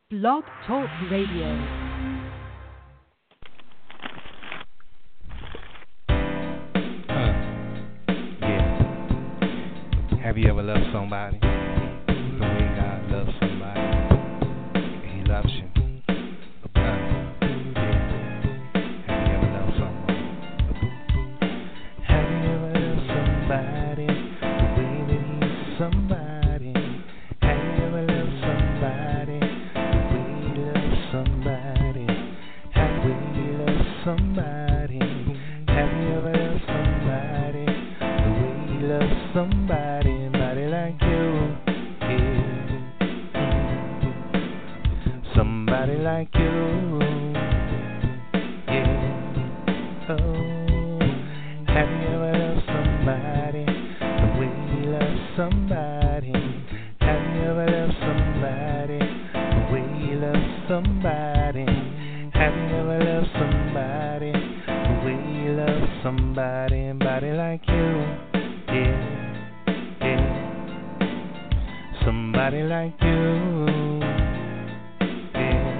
Blog Talk Radio. Yeah. Have you ever loved somebody the way God loves somebody? He loves you. Have you ever loved someone? Have you ever loved somebody the way that he's somebody? Have you ever loved somebody the way he loves somebody? Have you loved somebody? Have you ever loved somebody the way he loves somebody? Somebody like you, yeah. Somebody like you, yeah. Oh, have you ever loved somebody the way he loves somebody? Have you ever loved somebody the way he loves somebody? Have you ever loved somebody the way he loves somebody? Somebody like you, yeah, yeah. Somebody like you, yeah.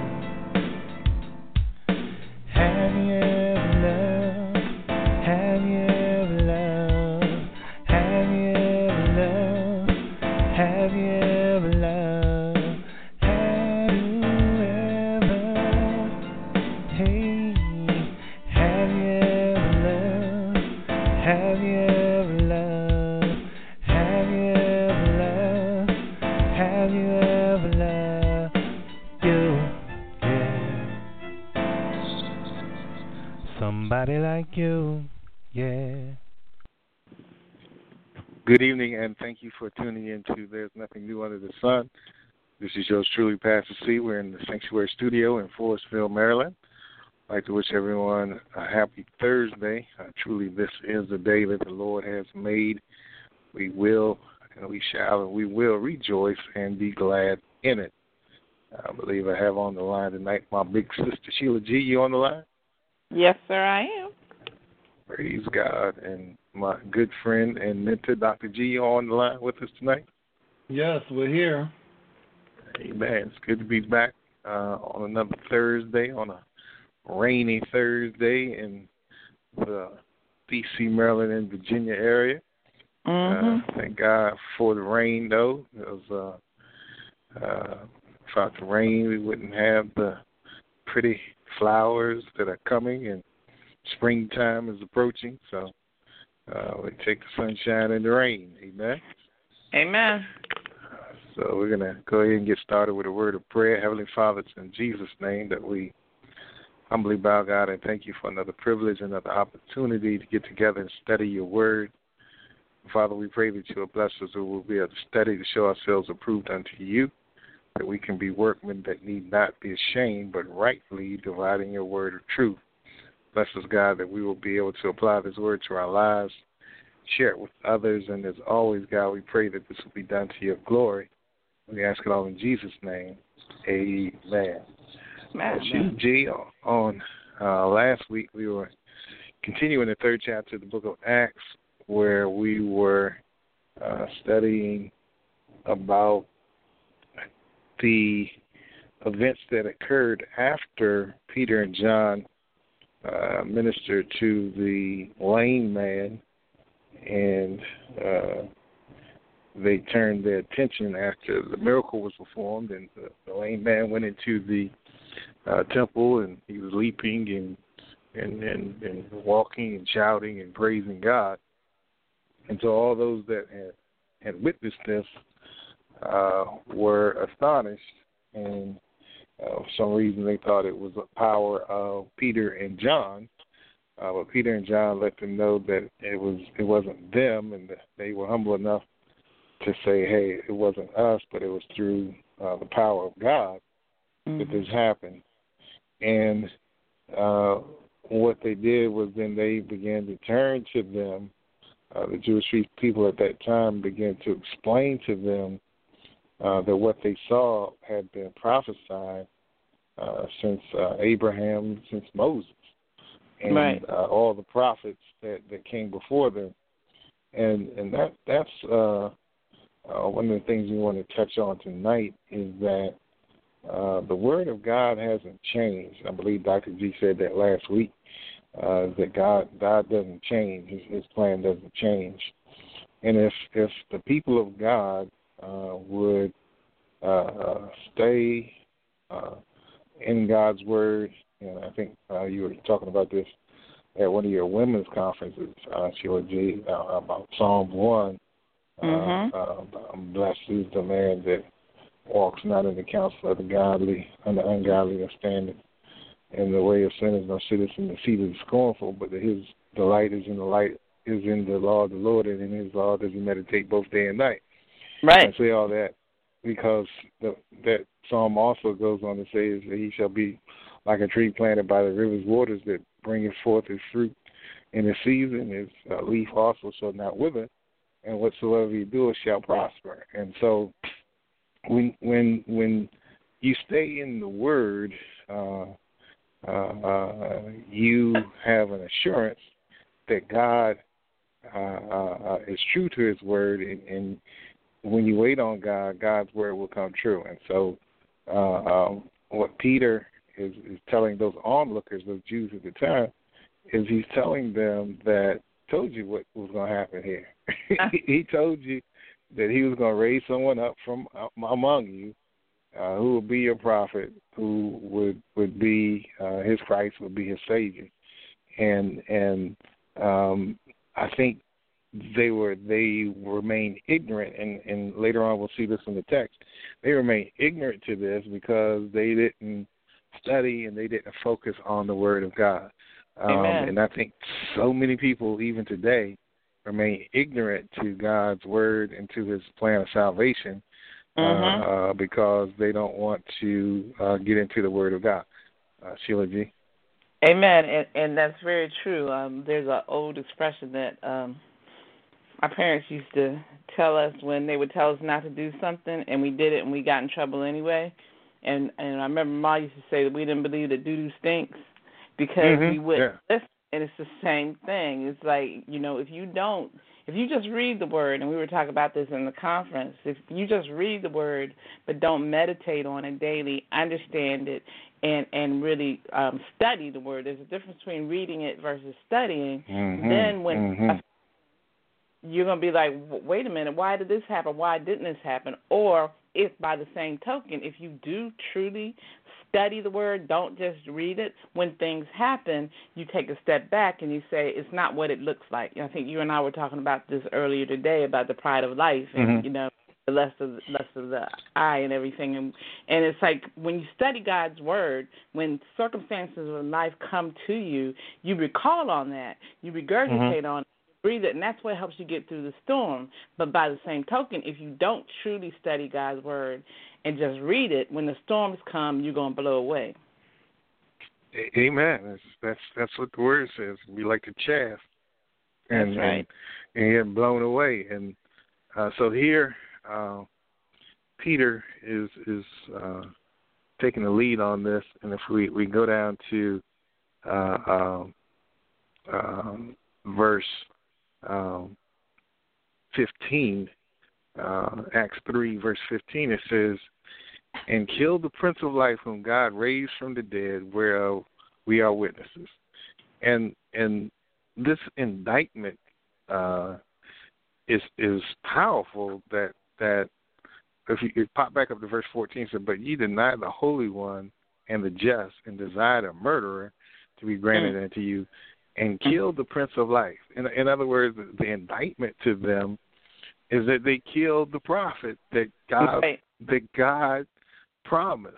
Have you ever loved? Have you ever loved? Have you ever loved? Have you ever loved? Have you ever? Hey, have you ever loved? Have you ever loved? Have you ever loved? Have you ever loved you? Yeah. Somebody like you, yeah. Good evening, and thank you for tuning in to There's Nothing New Under the Sun. This is yours truly, Pastor C. We're in the Sanctuary Studio in Forestville, Maryland. I'd like to wish everyone a happy Thursday. Truly, this is the day that the Lord has made. We will, and we shall, and we will rejoice and be glad in it. I believe I have on the line tonight my big sister, Sheila G. You on the line? Yes, sir, I am. Praise God. And my good friend and mentor, Dr. G, you on the line with us tonight? Yes, we're here. Amen. It's good to be back on another Thursday, on a rainy Thursday in the D.C., Maryland, and Virginia area. Thank God for the rain, though. Because without the rain, we wouldn't have the pretty flowers that are coming, and springtime is approaching. So we take the sunshine and the rain. Amen. Amen. So we're going to go ahead and get started with a word of prayer. Heavenly Father, it's in Jesus' name that we humbly bow, God, and thank you for another privilege, another opportunity to get together and study your word. Father, we pray that you will bless us, that we'll be able to study to show ourselves approved unto you, that we can be workmen that need not be ashamed, but rightly dividing your word of truth. Bless us, God, that we will be able to apply this word to our lives, share it with others, and as always, God, we pray that this will be done to your glory. We ask it all in Jesus' name. Amen. G, on last week, we were continuing the third chapter of the book of Acts, where we were studying about the events that occurred after Peter and John ministered to the lame man, and they turned their attention after the miracle was performed, and the lame man went into the temple, and he was leaping and walking and shouting and praising God. And so all those that had witnessed this were astonished, and for some reason they thought it was the power of Peter and John. But Peter and John let them know that it wasn't them, and that they were humble enough to say, hey, it wasn't us, but it was through the power of God that this happened. And what they did was then they began to turn to them. The Jewish people at that time began to explain to them that what they saw had been prophesied since Abraham, since Moses, and all the prophets that came before them. And that's one of the things we want to touch on tonight is that the Word of God hasn't changed. I believe Dr. G said that last week, that God doesn't change. His plan doesn't change. And if the people of God would stay in God's Word, and I think you were talking about this at one of your women's conferences, Sheila G, about Psalm 1. Blessed is the man that walks not in the counsel of the godly, and the ungodly are standing in the way of sinners, nor sitteth in the seat of the scornful, but that his delight is in the law of the Lord, and in his law does he meditate both day and night. Right. I say all that because that psalm also goes on to say that he shall be like a tree planted by the river's waters that bringeth forth his fruit in his season, his leaf also shall not wither, and whatsoever he doeth shall prosper. And so when you stay in the Word, you have an assurance that God is true to his Word, and when you wait on God, God's Word will come true. And so what Peter is telling those onlookers, those Jews at the time, is he's telling them that told you what was going to happen here. He told you that he was going to raise someone up from among you who would be your prophet, who would be his Christ, would be his Savior. And I think they remained ignorant, and later on we'll see this in the text. They remained ignorant to this because they didn't study and they didn't focus on the Word of God. And I think so many people, even today, remain ignorant to God's Word and to his plan of salvation because they don't want to get into the Word of God. Sheila G. Amen. And that's very true. There's an old expression that my parents used to tell us when they would tell us not to do something, and we did it and we got in trouble anyway. And I remember Ma used to say that we didn't believe that doo-doo stinks because we wouldn't listen. And it's the same thing. It's like, if you just read the Word, and we were talking about this in the conference, if you just read the Word but don't meditate on it daily, understand it, and really study the Word, there's a difference between reading it versus studying. Then when you're going to be like, wait a minute, why did this happen? Why didn't this happen? Or if by the same token, if you do truly study the Word, don't just read it, when things happen, you take a step back and you say, it's not what it looks like. I think you and I were talking about this earlier today about the pride of life and, the lust of the eye and everything. And it's like when you study God's Word, when circumstances of life come to you, you recall on that. You regurgitate on it. Breathe it, and that's what helps you get through the storm. But by the same token, if you don't truly study God's Word and just read it, when the storms come, you're going to blow away. Amen. That's what the Word says. We like to chaff. And, that's right. And get blown away. And so here, Peter is taking the lead on this. And if we go down to verse 15, Acts 3, verse 15, it says, and killed the Prince of Life whom God raised from the dead, whereof we are witnesses. And this indictment is powerful that if you pop back up to verse 14, it said, but ye deny the Holy One and the just, and desired a murderer to be granted unto you, and killed the Prince of Life. In other words, the indictment to them is that they killed the prophet that God promised.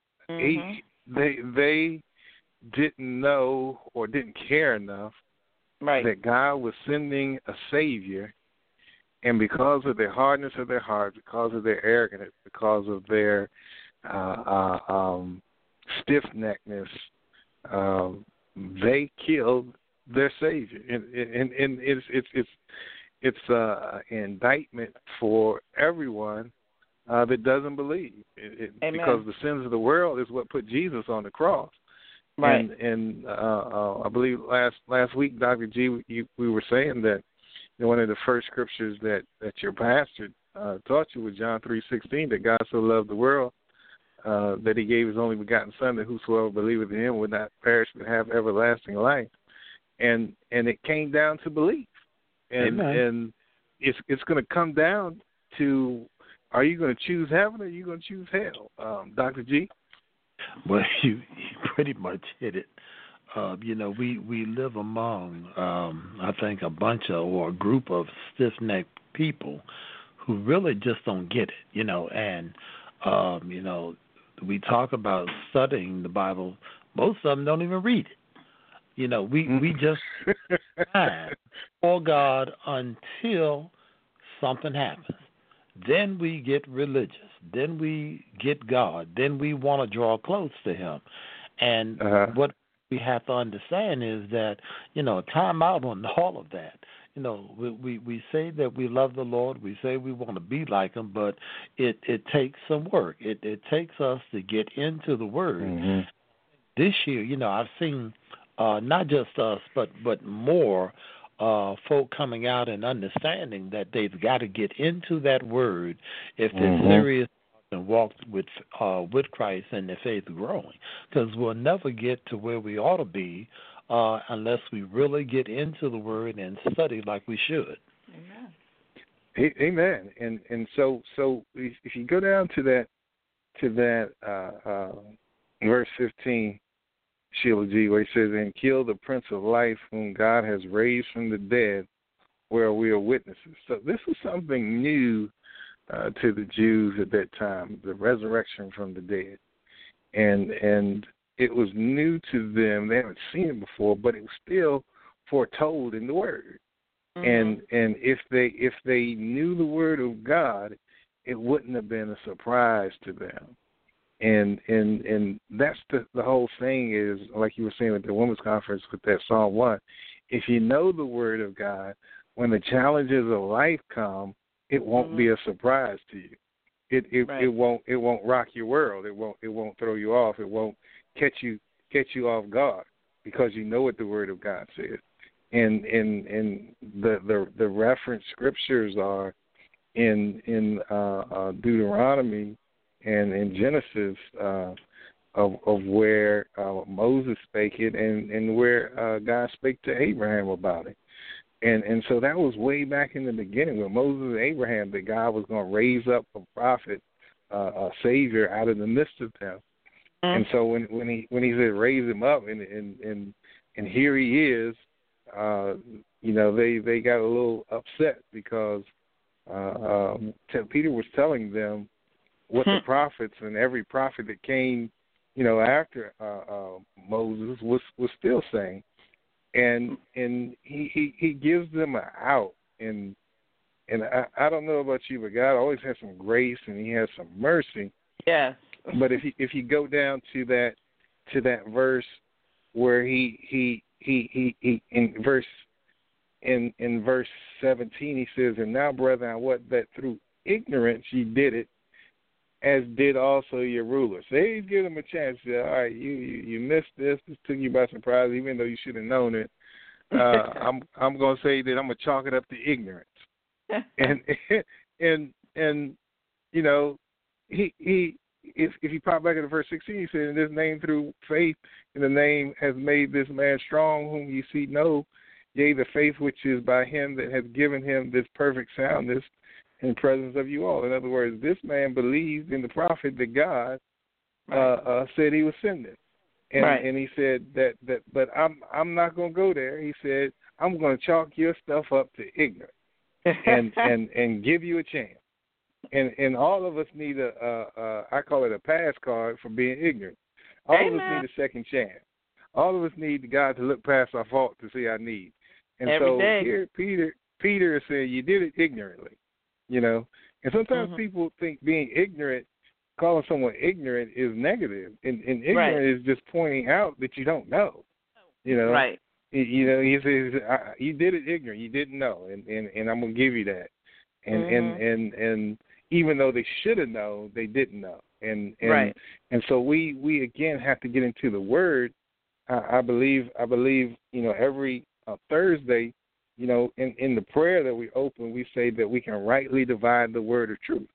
They didn't know or didn't care enough that God was sending a Savior, and because of the hardness of their heart, because of their arrogance, because of their stiff-neckedness, they killed their Savior, and it's an indictment for everyone that doesn't believe, because the sins of the world is what put Jesus on the cross. Right. And I believe last week, Dr. G, we were saying that one of the first scriptures that your pastor taught you was John 3:16, that God so loved the world that he gave his only begotten Son, that whosoever believeth in him would not perish but have everlasting life. And it came down to belief. And it's going to come down to, are you going to choose heaven or are you going to choose hell? Dr. G? Well, you pretty much hit it. We live among, I think, a bunch of, or a group of stiff-necked people who really just don't get it, and, we talk about studying the Bible. Most of them don't even read it. We just stand for God until something happens. Then we get religious. Then we get God. Then we want to draw close to him. And what we have to understand is that, time out on all of that. We say that we love the Lord. We say we want to be like him, but it takes some work. It takes us to get into the Word. Mm-hmm. This year, I've seen not just us, but more folk coming out and understanding that they've got to get into that Word if they're serious and walk with Christ and their faith growing. Because we'll never get to where we ought to be unless we really get into the Word and study like we should. Amen. Amen. And so if you go down to that verse 15, Sheila G., where he says, "And kill the Prince of Life, whom God has raised from the dead, where we are witnesses." So this is something new to the Jews at that time, the resurrection from the dead, and it was new to them. They haven't seen it before, but it was still foretold in the Word. Mm-hmm. And if they knew the Word of God, it wouldn't have been a surprise to them. And that's the whole thing is, like you were saying at the women's conference with that Psalm 1, if you know the Word of God, when the challenges of life come, it won't be a surprise to you. It won't rock your world. It won't throw you off. It won't catch you off guard because you know what the Word of God says. And the reference scriptures are in Deuteronomy and in Genesis of where Moses spake it and where God spake to Abraham about it. And so that was way back in the beginning with Moses and Abraham, that God was going to raise up a prophet, a savior out of the midst of them. Mm-hmm. And so when he said raise him up and here he is, they got a little upset because Peter was telling them what the prophets and every prophet that came, after Moses was still saying, and he gives them an out, and I don't know about you, but God always has some grace and He has some mercy. Yes. But if you go down to that verse where he in verse 17 he says, "And now, brethren, I wot that through ignorance ye did it, as did also your rulers." So he's giving them a chance to say, all right, you missed this. This took you by surprise, even though you should have known it. I'm going to say that I'm going to chalk it up to ignorance. and he if you pop back into verse 16, he said, "In this name through faith in the name has made this man strong, whom ye see know, yea, the faith which is by him that has given him this perfect soundness in presence of you all." In other words, this man believed in the prophet that God said he was sending. And he said that but I'm not going to go there. He said, I'm going to chalk your stuff up to ignorance and give you a chance. And all of us need I call it a pass card for being ignorant. All of us need a second chance. All of us need God to look past our fault to see our need. And so here Peter is saying, you did it ignorantly. And sometimes people think being ignorant, calling someone ignorant is negative. And ignorant is just pointing out that you don't know. Right. He says, you did it ignorant. You didn't know. And I'm going to give you that. And even though they should have known, they didn't know. And so we again have to get into the Word. I believe every Thursday, in the prayer that we open, we say that we can rightly divide the word of truth.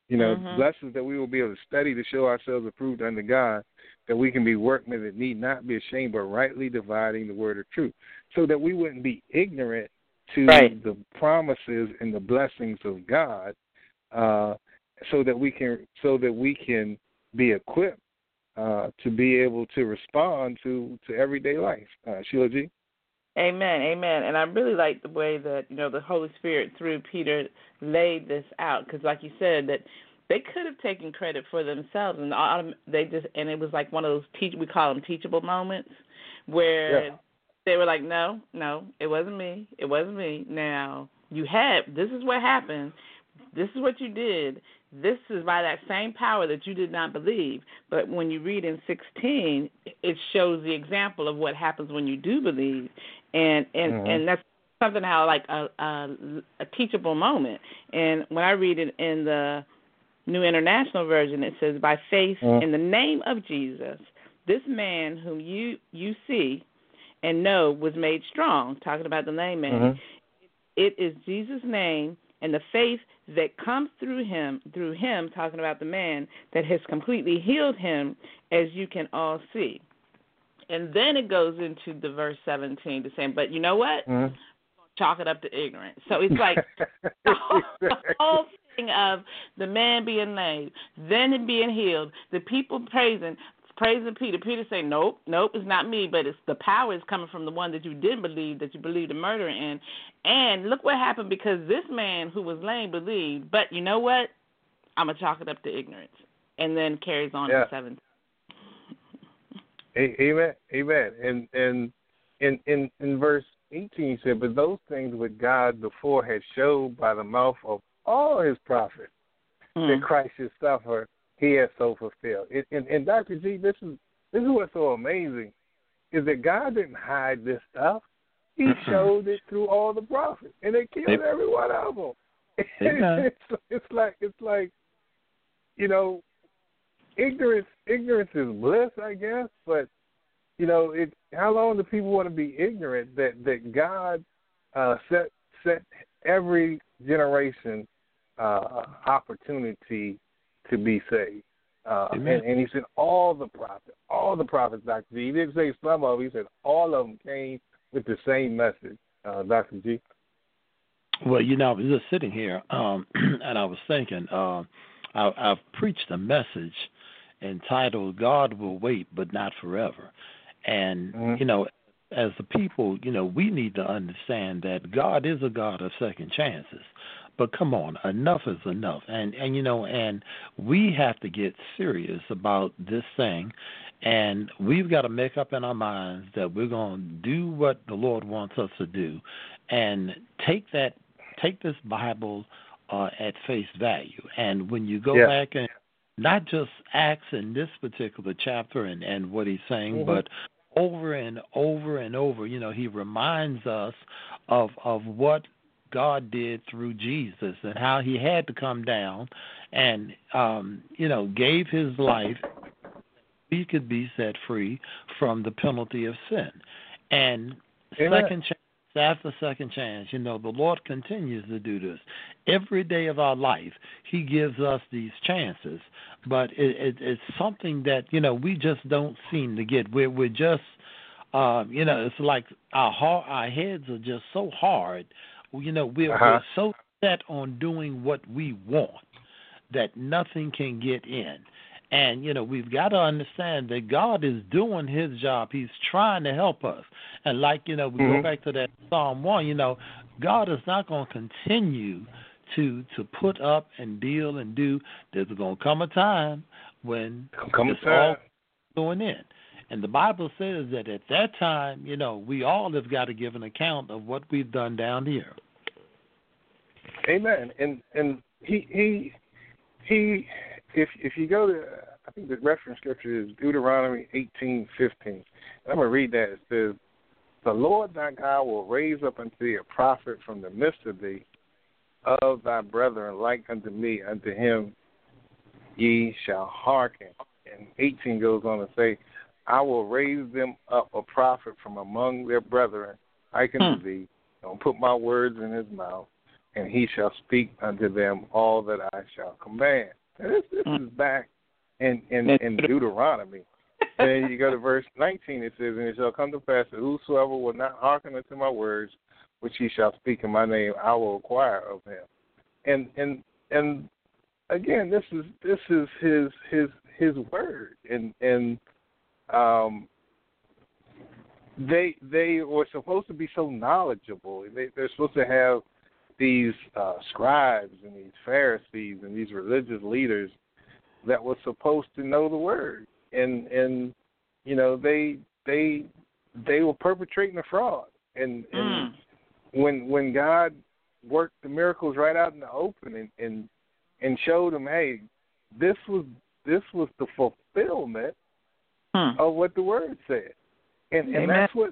bless us that we will be able to study to show ourselves approved unto God, that we can be workmen that need not be ashamed, but rightly dividing the word of truth, so that we wouldn't be ignorant to the promises and the blessings of God, so that we can be equipped to be able to respond to everyday life. Sheila G. Amen, amen. And I really like the way that, the Holy Spirit through Peter laid this out, because like you said, that they could have taken credit for themselves, and it was like one of those we call them teachable moments, where they were like, no, it wasn't me. Now, this is what happened. This is what you did. This is by that same power that you did not believe. But when you read in 16, it shows the example of what happens when you do believe. And that's something how like a teachable moment. And when I read it in the New International Version, it says, by faith in the name of Jesus, this man whom you see and know was made strong, talking about the lame man. It is Jesus' name and the faith that comes through him, talking about the man, that has completely healed him, as you can all see. And then it goes into the verse 17 to say, but you know what? Chalk it up to ignorance. So it's like the whole thing of the man being lame, then him being healed, the people praising Peter. Peter saying, nope, it's not me, but it's the power is coming from the one that you didn't believe, that you believed the murder in. And look what happened, because this man who was lame believed, but you know what? I'm going to chalk it up to ignorance. And then carries on to 17. Amen. And in verse 18 he said, but those things which God before had showed by the mouth of all his prophets that Christ should suffer, he has so fulfilled. And Dr. G, this is what's so amazing, is that God didn't hide this stuff. He showed it through all the prophets, and they killed every one of them. It's like ignorance is bliss, I guess. But how long do people want to be ignorant that God set every generation opportunity to be saved? And he said all the prophets, Dr. G. He didn't say some of them. He said all of them came with the same message, Dr. G. Well, I was just sitting here, and I was thinking, I've preached a message entitled God Will Wait, But Not Forever. And, as the people, we need to understand that God is a God of second chances. But come on, enough is enough. And we have to get serious about this thing. And we've got to make up in our minds that we're going to do what the Lord wants us to do, and take this Bible at face value. And when you go back and not just Acts in this particular chapter and what he's saying, but over and over and over, he reminds us of what God did through Jesus and how he had to come down and, gave his life. We could be set free from the penalty of sin. And second chance after second chance, the Lord continues to do this. Every day of our life, he gives us these chances. But it's something that, we just don't seem to get. We're just, it's like our heads are just so hard. We're so set on doing what we want that nothing can get in. And, we've got to understand that God is doing his job. He's trying to help us. And like, we go back to that Psalm 1, God is not going to continue to put up and deal and do. There's going to come a time when it's all going in. And the Bible says that at that time, we all have got to give an account of what we've done down here. Amen. And he if you go to, I think the reference scripture is Deuteronomy 18:15. I'm going to read that. It says, the Lord thy God will raise up unto thee a prophet from the midst of thee, of thy brethren, like unto me, unto him ye shall hearken. And 18 goes on to say, I will raise them up a prophet from among their brethren, like unto thee, and put my words in his mouth, and he shall speak unto them all that I shall command. And this is back in Deuteronomy. And then you go to verse 19, it says, and it shall come to pass that whosoever will not hearken unto my words, which he shall speak in my name, I will require of him. And again, this is his word, and they were supposed to be so knowledgeable. They're supposed to have these scribes and these Pharisees and these religious leaders that were supposed to know the word, and you know they were perpetrating a fraud, and when God worked the miracles right out in the open and showed them, hey, this was the fulfillment of what the word said, and that's what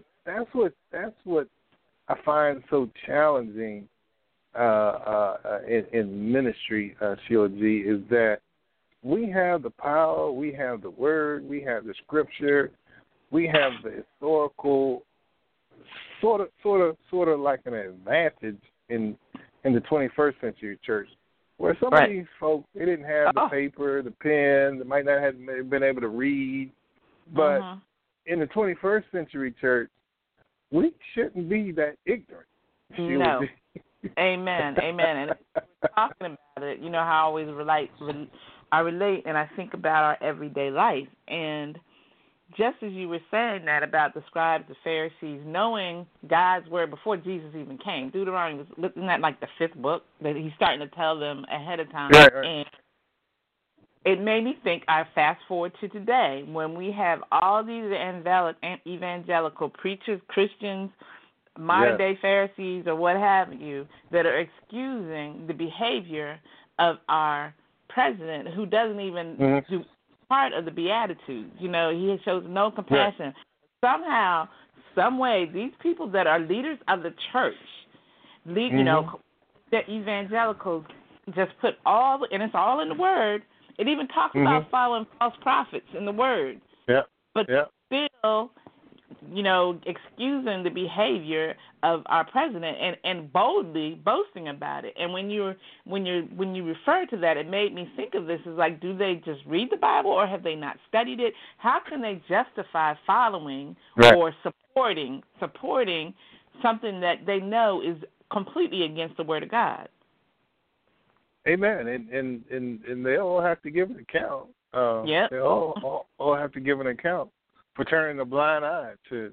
I find so challenging in ministry, Sheila G, is that we have the power, we have the word, we have the scripture, we have the historical sort of like an advantage in the 21st century church, where some of these folks, they didn't have the paper, the pen, they might not have been able to read, but in the 21st century church, we shouldn't be that ignorant. No. Amen. And we're talking about it, you know how I always relate and I think about our everyday life. And just as you were saying that about the scribes, the Pharisees, knowing God's word before Jesus even came, Deuteronomy was looking at like the 5th book that he's starting to tell them ahead of time. Right. And it made me think, I fast forward to today, when we have all these evangelical preachers, Christians, modern-day Pharisees or what have you, that are excusing the behavior of our president, who doesn't even do part of the Beatitudes. You know, he shows no compassion. Somehow, some way, these people that are leaders of the church, you know, the evangelicals just put and it's all in the Word. It even talks about following false prophets in the Word. But still, you know, excusing the behavior of our president and boldly boasting about it. And when you refer to that, it made me think of this as like, do they just read the Bible or have they not studied it? How can they justify following or supporting something that they know is completely against the Word of God? Amen. And they all have to give an account. They all have to give an account for turning a blind eye to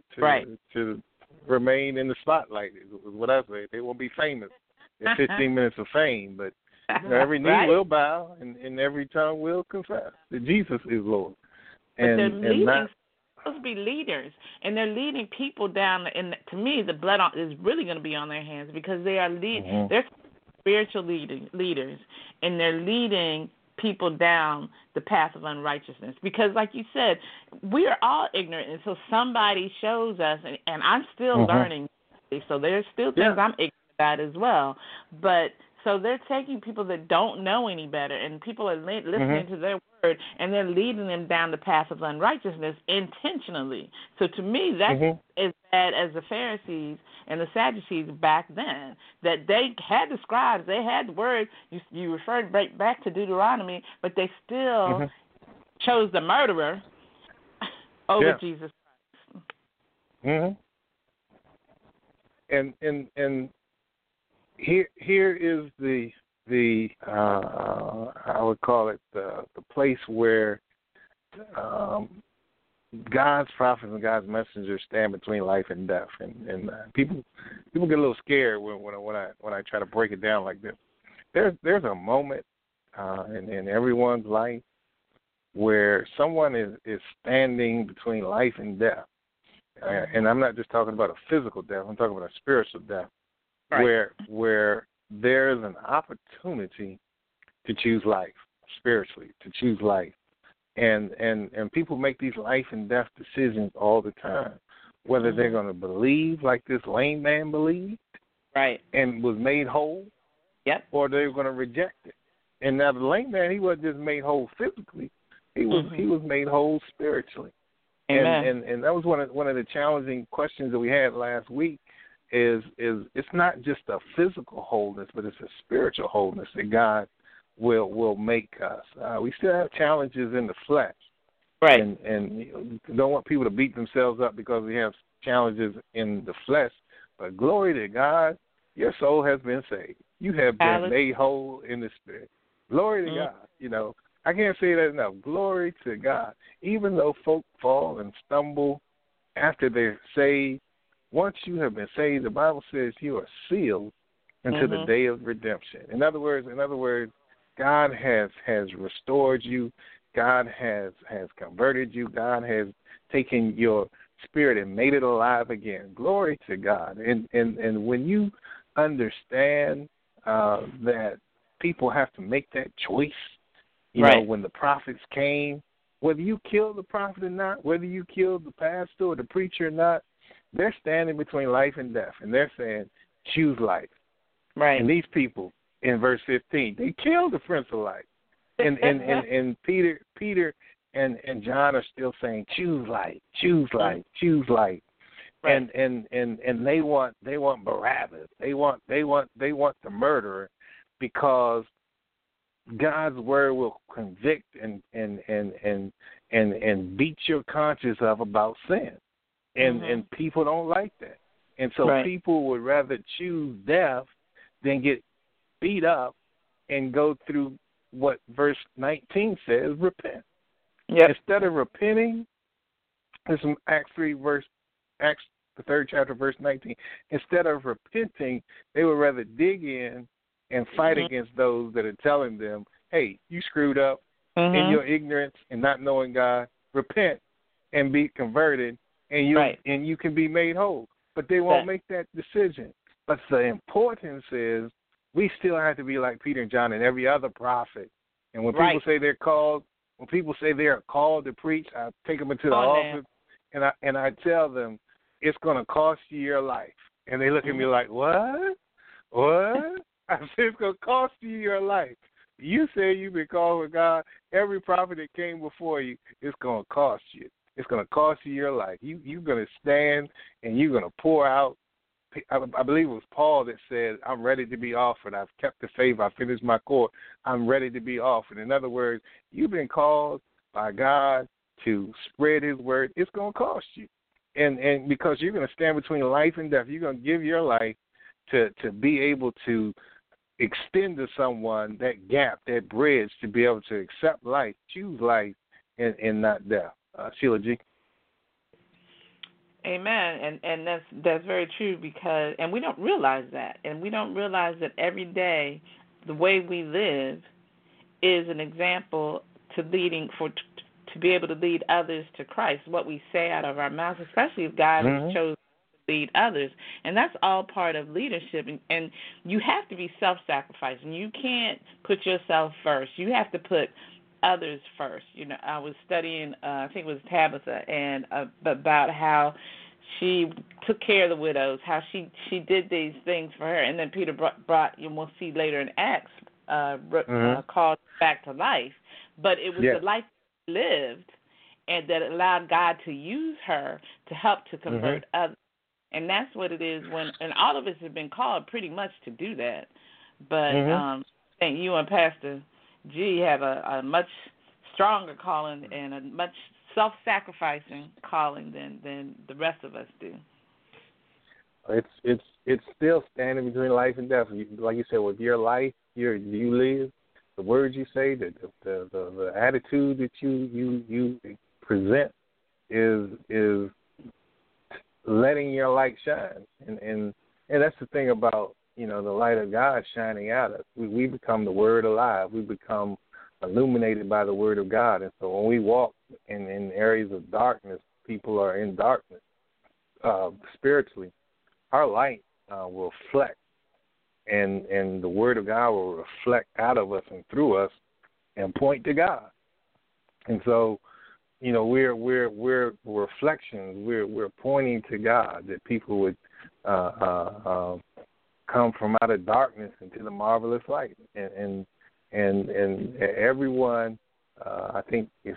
remain in the spotlight, is what I say. They won't be famous in 15 minutes of fame, but you know, every knee will bow and every tongue will confess that Jesus is Lord. But they're supposed to be leaders, and they're leading people down. And to me, the blood is really going to be on their hands, because they are they're spiritual leaders, and they're leading people down the path of unrighteousness. Because like you said, we are all ignorant until somebody shows us, and I'm still learning. So there's still things I'm ignorant about as well. But so they're taking people that don't know any better, and people are listening to their word, and they're leading them down the path of unrighteousness intentionally. So to me, that's as bad as the Pharisees and the Sadducees back then, that they had the scribes, they had the word. You referred back to Deuteronomy, but they still chose the murderer over Jesus Christ. And here is the I would call it the place where God's prophets and God's messengers stand between life and death, and people get a little scared when I try to break it down like this. There's a moment in everyone's life where someone is standing between life and death, and I'm not just talking about a physical death. I'm talking about a spiritual death, where there's an opportunity to choose life spiritually, to choose life. And people make these life and death decisions all the time, whether they're going to believe like this lame man believed, and was made whole, or they're going to reject it. And now the lame man, he wasn't just made whole physically; he was made whole spiritually. Amen. And that was one of the challenging questions that we had last week. is it's not just a physical wholeness, but it's a spiritual wholeness that God will make us. We still have challenges in the flesh, right? And you don't want people to beat themselves up because we have challenges in the flesh. But glory to God, your soul has been saved. You have been made whole in the spirit. Glory to God. You know, I can't say that enough. Glory to God. Even though folk fall and stumble after they're saved, once you have been saved, the Bible says you are sealed until the day of redemption. In other words, God has restored you. God has converted you. God has taken your spirit and made it alive again. Glory to God. And when you understand that people have to make that choice, you know, when the prophets came, whether you killed the prophet or not, whether you killed the pastor or the preacher or not, they're standing between life and death, and they're saying, choose life. Right. And these people, in verse 15, they killed the Prince of Life. And Peter and John are still saying, choose life, choose life, choose life. Right. And they want Barabbas. They want the murderer, because God's word will convict and beat your conscience up about sin. And people don't like that. And so people would rather choose death than get beat up and go through what verse 19 says, repent. Yep. Instead of repenting, this is Acts, the 3rd chapter, verse 19. Instead of repenting, they would rather dig in and fight against those that are telling them, hey, you screwed up in your ignorance and not knowing God. Repent and be converted, and you can be made whole. But they won't make that decision. But the importance is we still have to be like Peter and John and every other prophet. And when people say they're called, to preach, I take them into the office and I tell them it's going to cost you your life. And they look at me like, what? What? I said it's going to cost you your life. You say you've been called with God. Every prophet that came before you, it's going to cost you. It's going to cost you your life. You're going to stand and you're going to pour out. I believe it was Paul that said, I'm ready to be offered. I've kept the faith. I finished my course. I'm ready to be offered. In other words, you've been called by God to spread his word. It's going to cost you. And because you're going to stand between life and death, you're going to give your life to be able to extend to someone that gap, that bridge, to be able to accept life, choose life, and not death. Sheila G. Amen. And that's very true, because we don't realize that. And we don't realize that every day the way we live is an example to be able to lead others to Christ. What we say out of our mouths, especially if God has chosen to lead others. And that's all part of leadership. And you have to be self-sacrificing. You can't put yourself first. You have to put others first. You know, I was studying, I think it was Tabitha, and about how she took care of the widows, how she did these things for her, and then Peter brought and we'll see later in Acts, called back to life. But it was the life she lived, and that allowed God to use her to help to convert others. And that's what it is and all of us have been called pretty much to do that. But I think you and Pastor G have a much stronger calling and a much self-sacrificing calling than the rest of us do. It's still standing between life and death. Like you said, with your life, you live, the words you say, the attitude that you present is letting your light shine. And that's the thing about, the light of God shining at us. We become the word alive. We become illuminated by the word of God. And so when we walk in areas of darkness, people are in darkness spiritually, our light will reflect, and the word of God will reflect out of us and through us and point to God. And so, we're reflections. We're pointing to God, that people would come from out of darkness into the marvelous light. And everyone, I think, if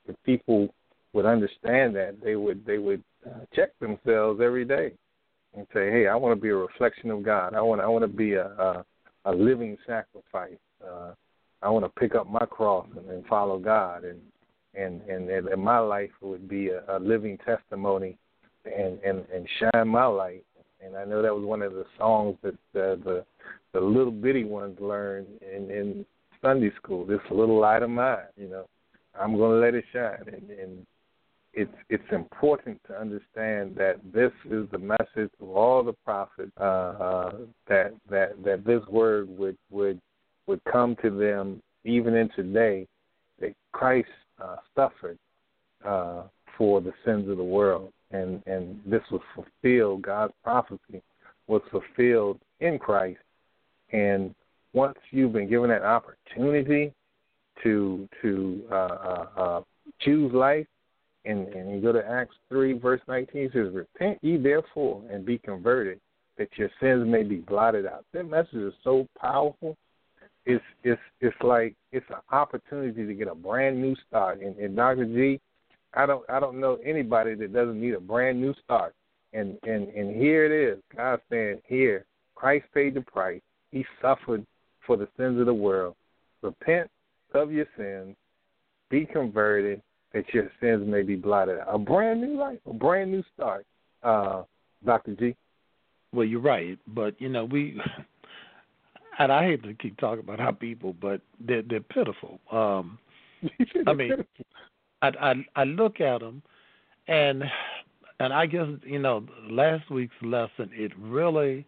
people would understand that, they would check themselves every day and say, hey, I want to be a reflection of God. I want to be a living sacrifice. I want to pick up my cross and follow God, and my life would be a living testimony and shine my light. And I know that was one of the songs that the little bitty ones learned in Sunday school. This little light of mine, I'm going to let it shine. And it's important to understand that this is the message of all the prophets, that this word would come to them even in today, that Christ suffered for the sins of the world. And this was fulfilled, God's prophecy was fulfilled in Christ. And once you've been given that opportunity to choose life, and you go to Acts 3, verse 19, it says, repent ye therefore and be converted, that your sins may be blotted out. That message is so powerful. It's like it's an opportunity to get a brand new start. And Dr. G, I don't know anybody that doesn't need a brand new start. And here it is. God's saying, here, Christ paid the price. He suffered for the sins of the world. Repent of your sins, be converted, that your sins may be blotted out. A brand new life, a brand new start. Dr. G? Well, you're right, but, we... And I hate to keep talking about our people, but they're pitiful. I mean, I look at them, and I guess, last week's lesson, it really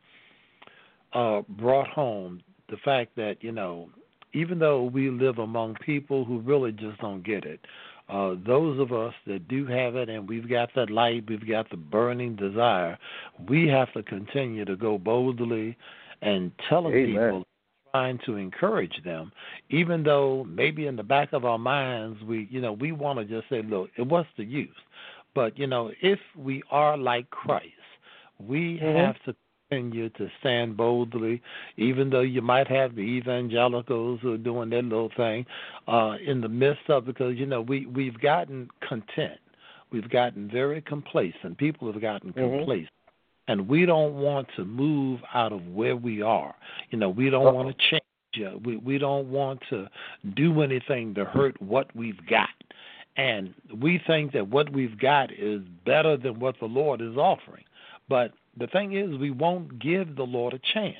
brought home the fact that, even though we live among people who really just don't get it, those of us that do have it and we've got that light, we've got the burning desire, we have to continue to go boldly and telling people, trying to encourage them, even though maybe in the back of our minds we want to just say, look, what's the use? But, if we are like Christ, we have to continue to stand boldly, even though you might have the evangelicals who are doing their little thing in the midst of, because, we've gotten content. We've gotten very complacent. People have gotten complacent. And we don't want to move out of where we are. We don't want to change. We don't want to do anything to hurt what we've got. And we think that what we've got is better than what the Lord is offering. But the thing is, we won't give the Lord a chance.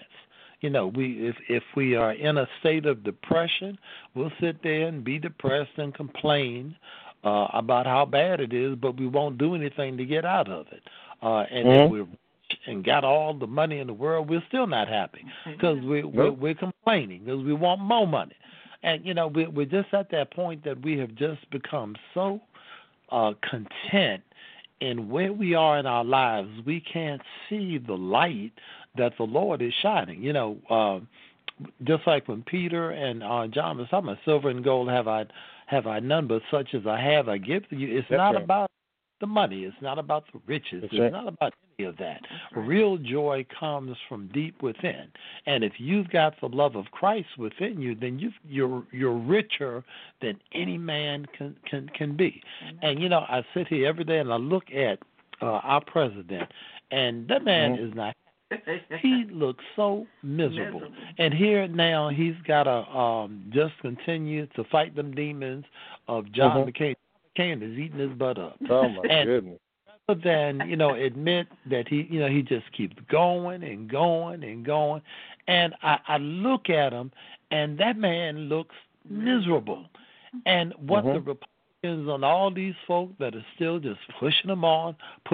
If we are in a state of depression, we'll sit there and be depressed and complain about how bad it is, but we won't do anything to get out of it. If we're and got all the money in the world, we're still not happy because we're complaining because we want more money. And, we're just at that point that we have just become so content in where we are in our lives. We can't see the light that the Lord is shining. Just like when Peter and John was talking about, silver and gold have I none, but such as I have I give to you. It's not about the money. It's not about the riches. It's not about any of that. Real joy comes from deep within. And if you've got the love of Christ within you, then you're richer than any man can be. And, I sit here every day and I look at our president, and that man is not. He looks so miserable. And here now he's got to just continue to fight them demons of John McCain. McCain is eating his butt up. Oh, my goodness. Rather than, admit that he just keeps going and going and going. And I look at him, and that man looks miserable. And what the Republicans and all these folk that are still just pushing them on,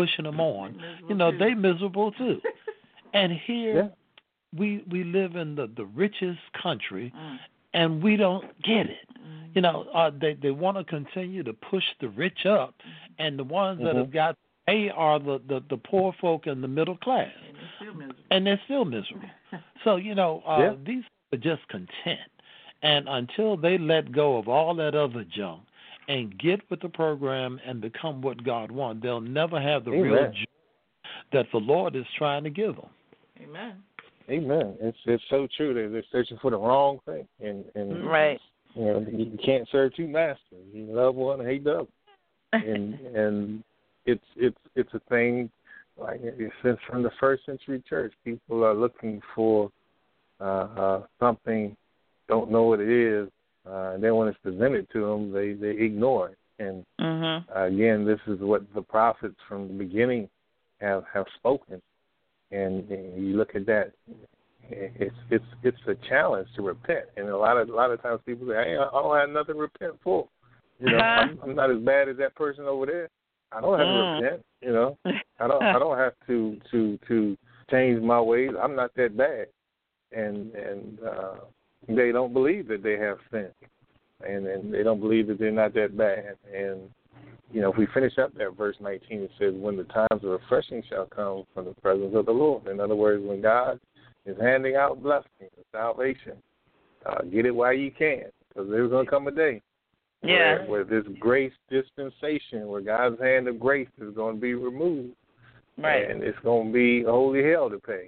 they miserable too. And here we live in the richest country, and we don't get it. They want to continue to push the rich up, and the ones that have got, they are the poor folk in the middle class, and they're still miserable. So these are just content, and until they let go of all that other junk and get with the program and become what God wants, they'll never have the real joy that the Lord is trying to give them. Amen. It's so true. They're searching for the wrong thing, and right. You can't serve two masters. You love one and hate the other, and it's a thing Like since from the first century church, people are looking for something, don't know what it is, and then when it's presented to them, they ignore it. And again, this is what the prophets from the beginning have spoken. And you look at that, it's a challenge to repent. And a lot of times people say, "Hey, I don't have nothing to repent for." You know, I'm not as bad as that person over there. I don't have to repent. You know, I don't have to change my ways. I'm not that bad. And they don't believe that they have sin, and they don't believe that they're not that bad. And you know, if we finish up that verse 19, it says, "When the times of refreshing shall come from the presence of the Lord." In other words, when God is handing out blessings and salvation, get it while you can, because there's going to come a day where this grace dispensation, where God's hand of grace is going to be removed, and it's going to be holy hell to pay.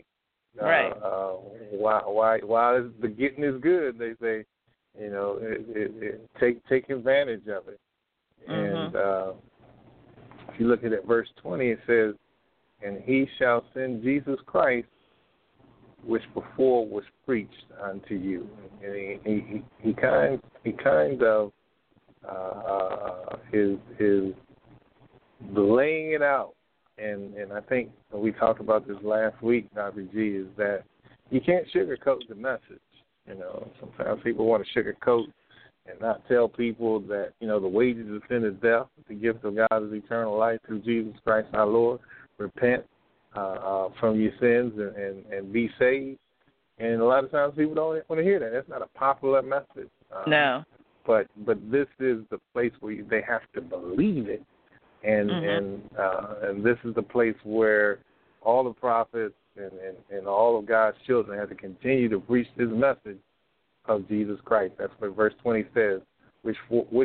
While the getting is good, they say, you know, take advantage of it. And if you look at it, verse 20, it says, "And he shall send Jesus Christ, which before was preached unto you." And he kind of is laying it out. And I think we talked about this last week, Dr. G, is that you can't sugarcoat the message. You know, sometimes people want to sugarcoat and not tell people that, you know, the wages of sin is death, the gift of God is eternal life through Jesus Christ our Lord. Repent from your sins and be saved. And a lot of times people don't want to hear that. That's not a popular message. No. But this is the place where they have to believe it. And this is the place where all the prophets and all of God's children have to continue to preach this message of Jesus Christ. That's what verse 20 says, which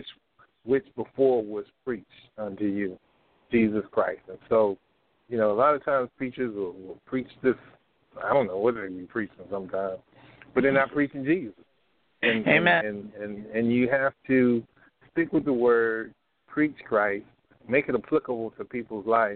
before was preached unto you, Jesus Christ. And so, you know, a lot of times preachers will preach this. I don't know what they be preaching sometimes, but they're not preaching Jesus. And, Amen. And you have to stick with the word, preach Christ, make it applicable to people's life,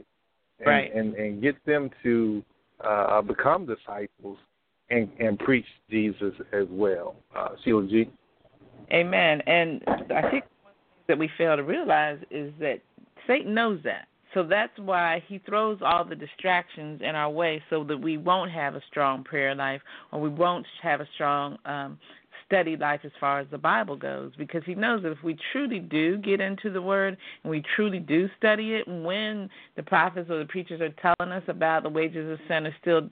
and get them to become disciples and preach Jesus as well. Sheila G. Amen. And I think one thing that we fail to realize is that Satan knows that. So that's why he throws all the distractions in our way so that we won't have a strong prayer life, or we won't have a strong study life as far as the Bible goes, because he knows that if we truly do get into the Word and we truly do study it, when the prophets or the preachers are telling us about the wages of sin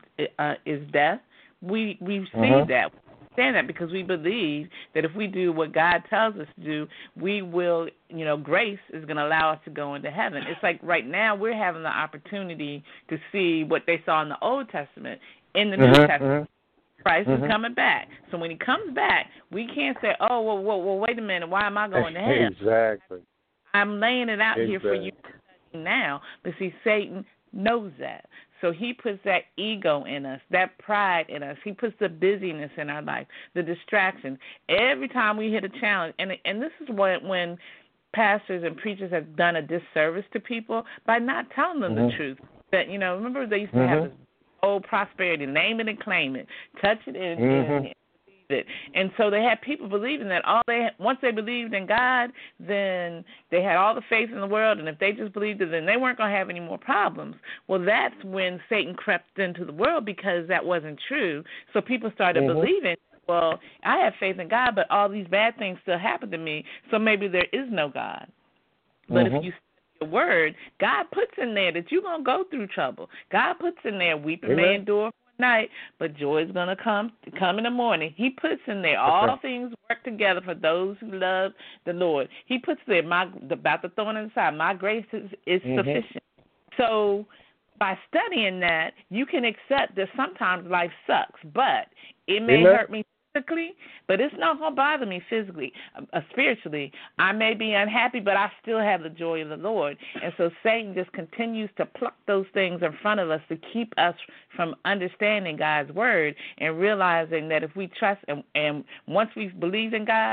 is death, we see that. We understand that because we believe that if we do what God tells us to do, we will, you know, grace is going to allow us to go into heaven. It's like right now we're having the opportunity to see what they saw in the Old Testament in the New Testament. Christ is coming back. So when he comes back, we can't say, oh, well, wait a minute, why am I going to hell? Exactly. I'm laying it out here for you now. But see, Satan knows that. So he puts that ego in us, that pride in us. He puts the busyness in our life, the distraction. Every time we hit a challenge, and this is when pastors and preachers have done a disservice to people by not telling them the truth. That, you know, remember they used to have this old prosperity, name it and claim it, touch it and believe it. And so they had people believing that once they believed in God, then they had all the faith in the world, and if they just believed it, then they weren't going to have any more problems. Well, that's when Satan crept into the world, because that wasn't true. So people started believing, well, I have faith in God, but all these bad things still happen to me, so maybe there is no God. But if you the word, God puts in there that you're going to go through trouble. God puts in there, weeping may endure for a night, but joy is going to come in the morning. He puts in there all things work together for those who love the Lord. He puts there about the thorn in the side. My grace is sufficient. So by studying that, you can accept that sometimes life sucks, but it may hurt me physically, but it's not going to bother me physically, spiritually. I may be unhappy, but I still have the joy of the Lord. And so Satan just continues to pluck those things in front of us to keep us from understanding God's word and realizing that if we trust and once we've believed in God,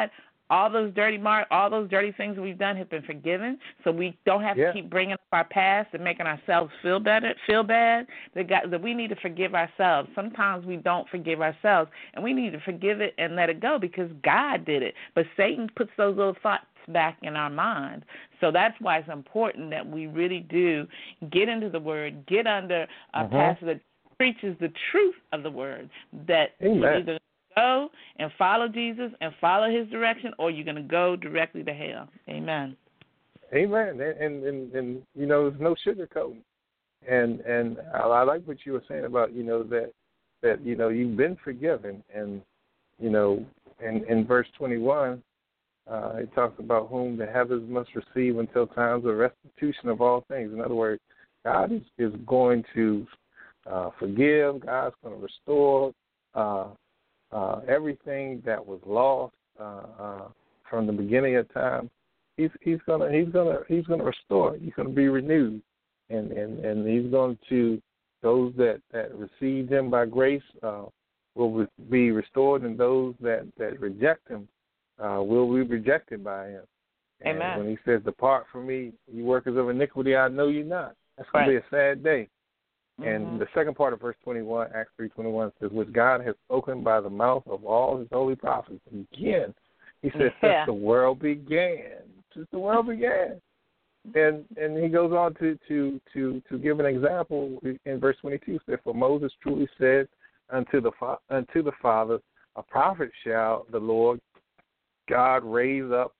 all those dirty things that we've done have been forgiven, so we don't have to keep bringing up our past and making ourselves feel bad. That we need to forgive ourselves. Sometimes we don't forgive ourselves, and we need to forgive it and let it go because God did it. But Satan puts those little thoughts back in our mind. So that's why it's important that we really do get into the Word, get under a pastor that preaches the truth of the Word, that you're either go and follow Jesus and follow his direction, or you're going to go directly to hell. Amen. Amen. And you know, there's no sugarcoating. And I like what you were saying about, you know, that you know, you've been forgiven. And, you know, in verse 21, it talks about whom the heavens must receive until times of restitution of all things. In other words, God is going to forgive. God's going to restore everything that was lost from the beginning of time. He's gonna restore. He's gonna be renewed, and he's going to, those that receive him by grace will be restored, and those that reject him will be rejected by him. And Amen. when he says, "Depart from me, you workers of iniquity, I know you not," that's going to be a sad day. And the second part of verse 21, Acts 3:21 says, "Which God has spoken by the mouth of all his holy prophets." Again, he says, "Since the world began." Since the world began. And he goes on to give an example in verse 22. Says, "For Moses truly said unto the fathers, a prophet shall the Lord God raise up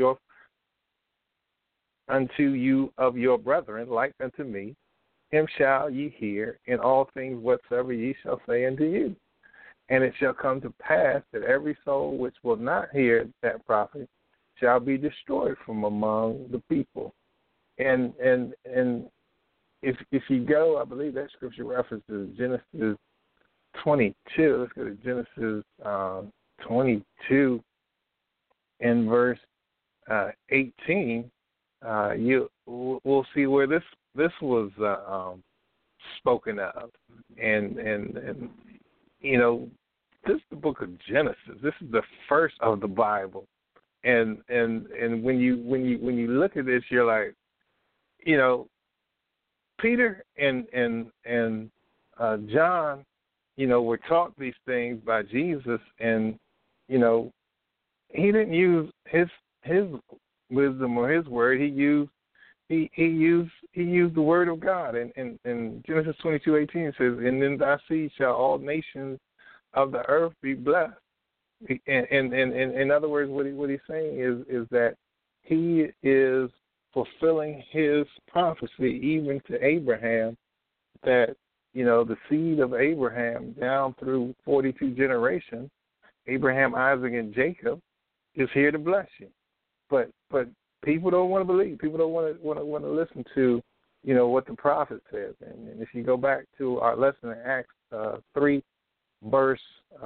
unto you of your brethren, like unto me. Him shall ye hear in all things whatsoever ye shall say unto you. And it shall come to pass that every soul which will not hear that prophet shall be destroyed from among the people." And if you go, I believe that scripture references Genesis 22. Let's go to Genesis 22 in verse 18. We'll see where this was spoken of, and you know, this is the book of Genesis. This is the first of the Bible, and when you look at this, you're like, you know, Peter and John, you know, were taught these things by Jesus, and you know, he didn't use his wisdom or his word. He used the word of God. And Genesis 22:18 says, "And in thy seed shall all nations of the earth be blessed." And in other words, what he's saying is that he is fulfilling his prophecy even to Abraham, that, you know, the seed of Abraham down through 42 generations, Abraham, Isaac, and Jacob, is here to bless you. But people don't want to believe. People don't want to listen to, you know, what the prophet says. And if you go back to our lesson in Acts 3, verse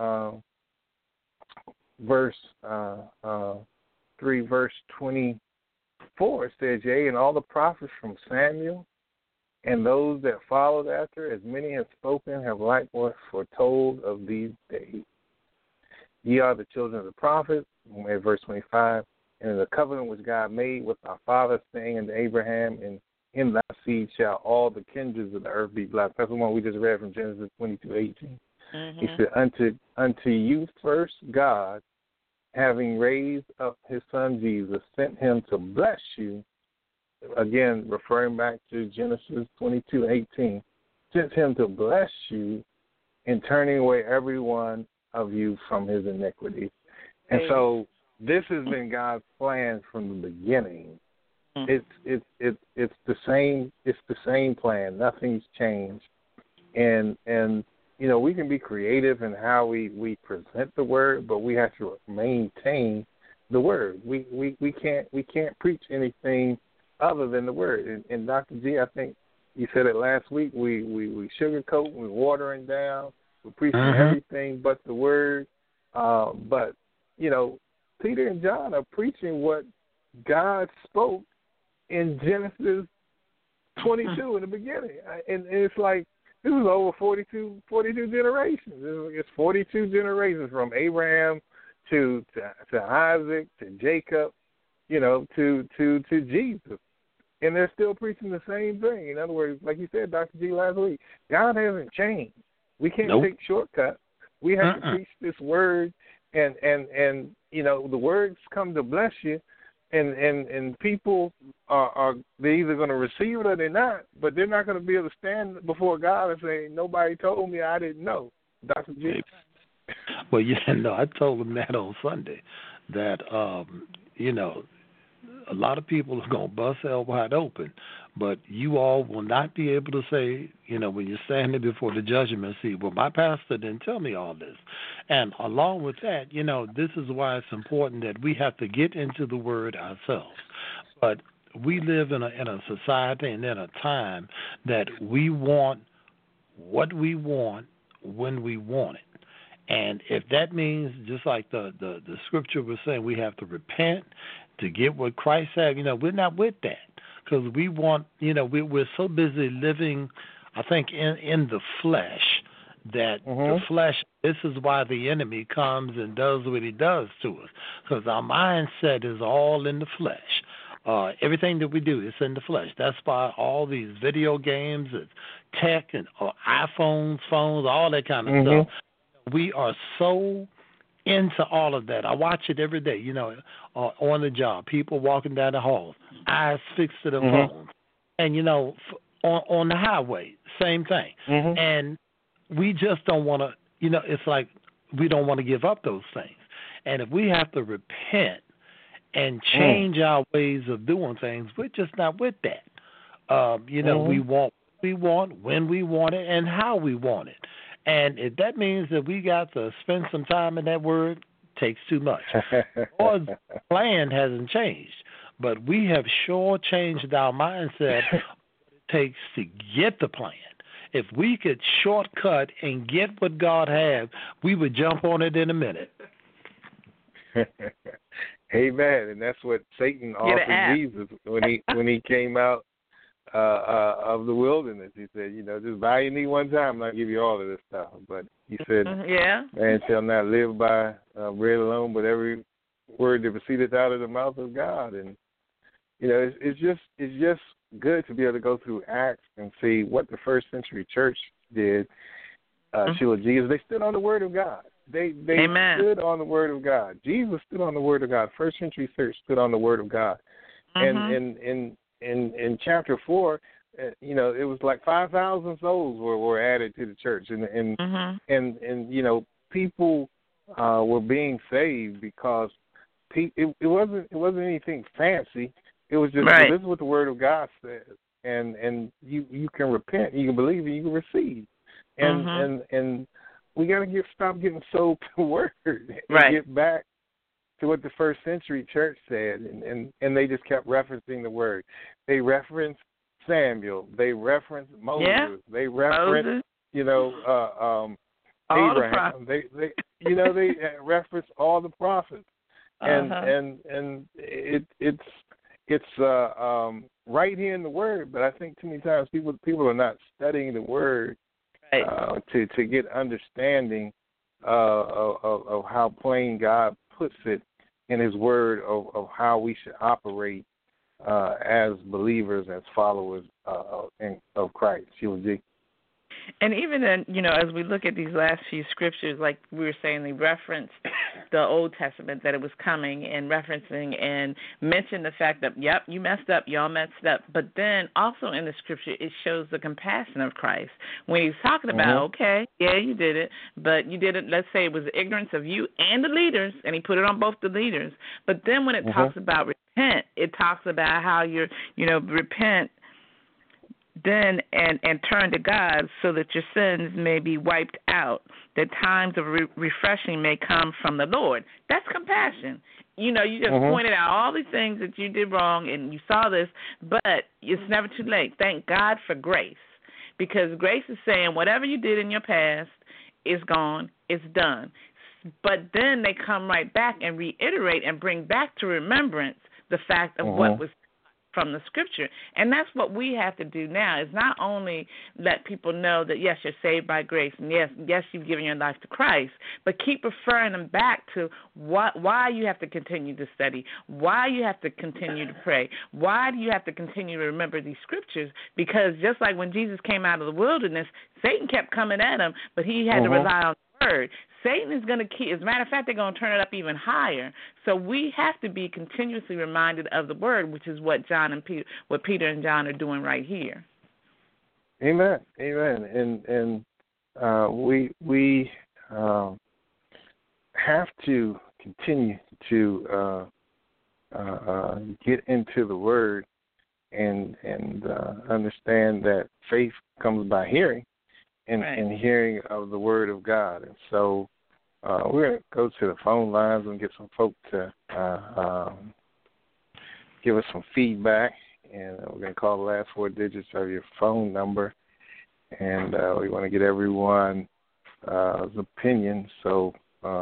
24, it says, "Yea, and all the prophets from Samuel and those that followed after, as many as spoken, have likewise foretold of these days. Ye are the children of the prophets," at verse 25, "and in the covenant which God made with our fathers, saying unto Abraham, and in thy seed shall all the kindreds of the earth be blessed." That's the one we just read from Genesis 22:18. He said, unto you first God, having raised up his son Jesus, sent him to bless you. Again, referring back to Genesis 22:18, sent him to bless you in turning away every one of you from his iniquities. And so this has been God's plan from the beginning. It's the same plan. Nothing's changed. And you know, we can be creative in how we present the word, but we have to maintain the word. We can't preach anything other than the word. And Dr. G, I think you said it last week, we sugarcoat, we're watering down, we're preaching everything but the word. But, you know, Peter and John are preaching what God spoke in Genesis 22 in the beginning. And it's like, this is over 42 generations. It's 42 generations from Abraham to Isaac, to Jacob, to Jesus. And they're still preaching the same thing. In other words, like you said, Dr. G, last week, God hasn't changed. We can't take shortcuts. We have to preach this word, and the words come to bless you, and people are they're either going to receive it or they're not, but they're not going to be able to stand before God and say, nobody told me, I didn't know. Dr. G. Well, I told them that on Sunday, that, a lot of people are going to bust hell wide open, but you all will not be able to say, when you're standing before the judgment seat, well, my pastor didn't tell me all this. And along with that, this is why it's important that we have to get into the Word ourselves. But we live in a society and in a time that we want what we want when we want it. And if that means, just like the scripture was saying, we have to repent to get what Christ said, we're not with that, because we want, we're so busy living, I think, in the flesh, that the flesh, this is why the enemy comes and does what he does to us, because our mindset is all in the flesh. Everything that we do is in the flesh. That's why all these video games and tech and iPhones, phones, all that kind of stuff, we are so into all of that. I watch it every day, on the job, people walking down the halls, eyes fixed to their phones. And, on the highway, same thing. And we just don't want to, it's like we don't want to give up those things. And if we have to repent and change our ways of doing things, we're just not with that. We want what we want, when we want it, and how we want it. And if that means that we got to spend some time in that word, takes too much. God's plan hasn't changed, but we have sure changed our mindset what it takes to get the plan. If we could shortcut and get what God has, we would jump on it in a minute. Amen. And that's what Satan offered Jesus when he came out of the wilderness. He said, just buy your knee one time and I'll give you all of this stuff. But he said, man shall not live by bread alone, but every word that proceedeth out of the mouth of God. And, it's just good to be able to go through Acts and see what the first century church did. Sheila G, is they stood on the word of God. They stood on the word of God. Jesus stood on the word of God. First century church stood on the word of God. And in chapter 4, it was like 5,000 souls were added to the church, and people were being saved because it wasn't anything fancy. It was just this is what the Word of God says, and you can repent, you can believe, and you can receive, and we got to stop getting sold to the Word and get back to what the first century church said, and they just kept referencing the word. They referenced Samuel. They referenced Moses. They referenced, Abraham. They referenced all the prophets, and it's right here in the word. But I think too many times people are not studying the word to get understanding of how plain God puts it in his word of how we should operate as believers, as followers of Christ. Sheila G. And even then, as we look at these last few scriptures, like we were saying, they referenced the Old Testament, that it was coming, and referencing and mentioned the fact that, yep, you messed up, y'all messed up. But then also in the scripture, it shows the compassion of Christ. When he's talking about, okay, yeah, you did it, but you did it, let's say it was the ignorance of you and the leaders, and he put it on both the leaders. But then when it talks about repent, it talks about how you're, repent then and turn to God so that your sins may be wiped out, that times of refreshing may come from the Lord. That's compassion. You just pointed out all these things that you did wrong and you saw this, but it's never too late. Thank God for grace, because grace is saying whatever you did in your past is gone, it's done. But then they come right back and reiterate and bring back to remembrance the fact of what was. from the Scripture. And that's what we have to do now, is not only let people know that, yes, you're saved by grace, and yes, you've given your life to Christ, but keep referring them back to why you have to continue to study, why you have to continue to pray, why do you have to continue to remember these Scriptures, because just like when Jesus came out of the wilderness, Satan kept coming at him, but he had to rely on the Word. Satan is going to keep, as a matter of fact, they're going to turn it up even higher. So we have to be continuously reminded of the Word, which is what Peter and John are doing right here. Amen. And we have to continue to get into the Word and understand that faith comes by hearing, and hearing of the Word of God. And so we're going to go to the phone lines and get some folk to give us some feedback. And we're going to call the last 4 digits of your phone number. And we want to get everyone's opinion. So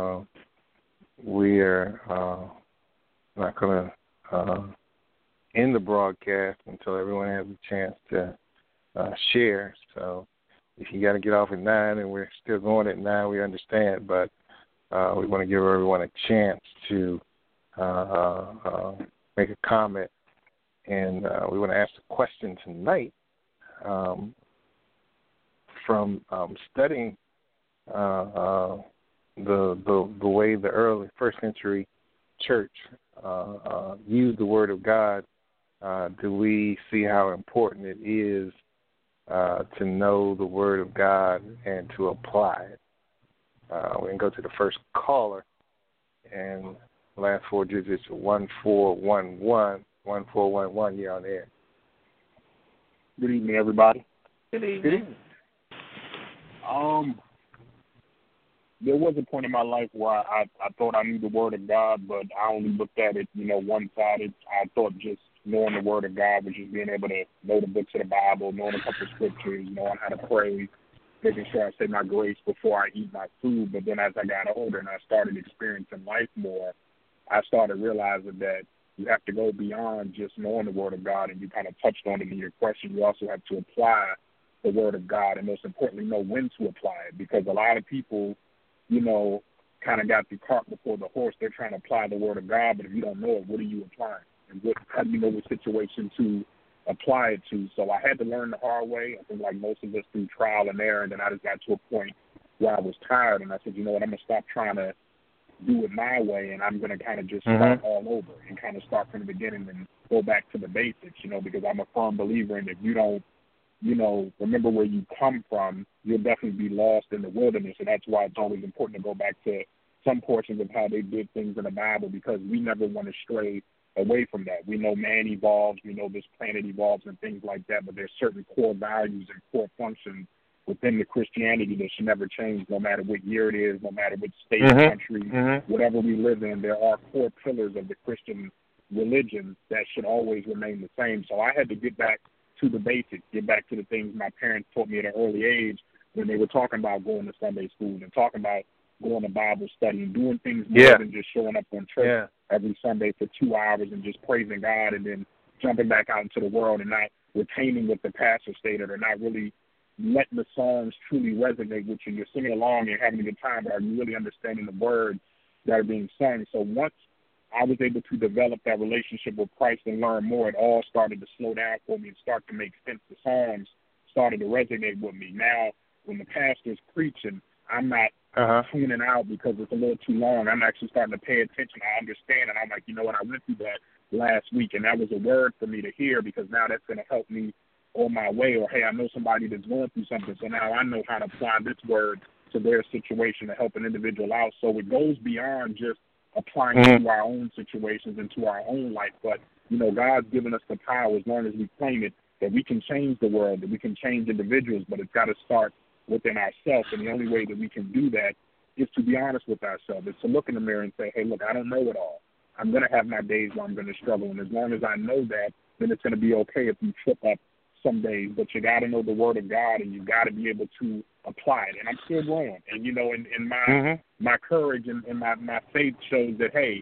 we are not going to end the broadcast until everyone has a chance to share. So if you got to get off at 9 and we're still going at 9, we understand. But we want to give everyone a chance to make a comment. And we want to ask a question tonight from studying the way the early first century church used the Word of God. Do we see how important it is to know the Word of God and to apply it? We can go to the first caller, and last 4 digits are 1411. 1411, you're on air. Good evening, everybody. Good evening. There was a point in my life where I thought I knew the Word of God, but I only looked at it, one-sided. I thought just knowing the Word of God was just being able to know the books of the Bible, knowing a couple of scriptures, knowing how to pray, making sure I say my grace before I eat my food. But then as I got older and I started experiencing life more, I started realizing that you have to go beyond just knowing the Word of God, and you kind of touched on it in your question. You also have to apply the Word of God, and most importantly, know when to apply it, because a lot of people, kind of got the cart before the horse. They're trying to apply the Word of God, but if you don't know it, what are you applying? And how do you know what situation to apply it to? So I had to learn the hard way. I think like most of us through trial and error, and then I just got to a point where I was tired, and I said, you know what, I'm going to stop trying to do it my way, and I'm going to kind of just start all over and kind of start from the beginning and go back to the basics, because I'm a firm believer in if you don't, remember where you come from, you'll definitely be lost in the wilderness, and that's why it's always important to go back to some portions of how they did things in the Bible, because we never want to stray away from that. We know man evolves, we know this planet evolves and things like that, but there's certain core values and core functions within the Christianity that should never change, no matter what year it is, no matter what state or country, whatever we live in. There are core pillars of the Christian religion that should always remain the same. So I had to get back to the basics, get back to the things my parents taught me at an early age when they were talking about going to Sunday school and talking about going to Bible study and doing things more than just showing up on church every Sunday for 2 hours and just praising God and then jumping back out into the world and not retaining what the pastor stated or not really letting the songs truly resonate with you. You're singing along and having a good time, but are you really understanding the words that are being sung? So once I was able to develop that relationship with Christ and learn more, it all started to slow down for me and start to make sense. The songs started to resonate with me. Now, when the pastor's preaching, I'm not tuning out because it's a little too long. I'm actually starting to pay attention. I understand, and I'm like, you know what, I went through that last week, and that was a word for me to hear because now that's going to help me on my way, or, hey, I know somebody that's going through something, so now I know how to apply this word to their situation to help an individual out. So it goes beyond just applying it to our own situations and to our own life. But, God's given us the power, as long as we claim it, that we can change the world, that we can change individuals, but it's got to start within ourselves. And the only way that we can do that is to be honest with ourselves. It's to look in the mirror and say, hey, look, I don't know it all. I'm going to have my days where I'm going to struggle. And as long as I know that, then it's going to be okay if you trip up some days. But you got to know the Word of God, and you got to be able to apply it. And I'm still growing. And, in my courage and my faith shows that, hey,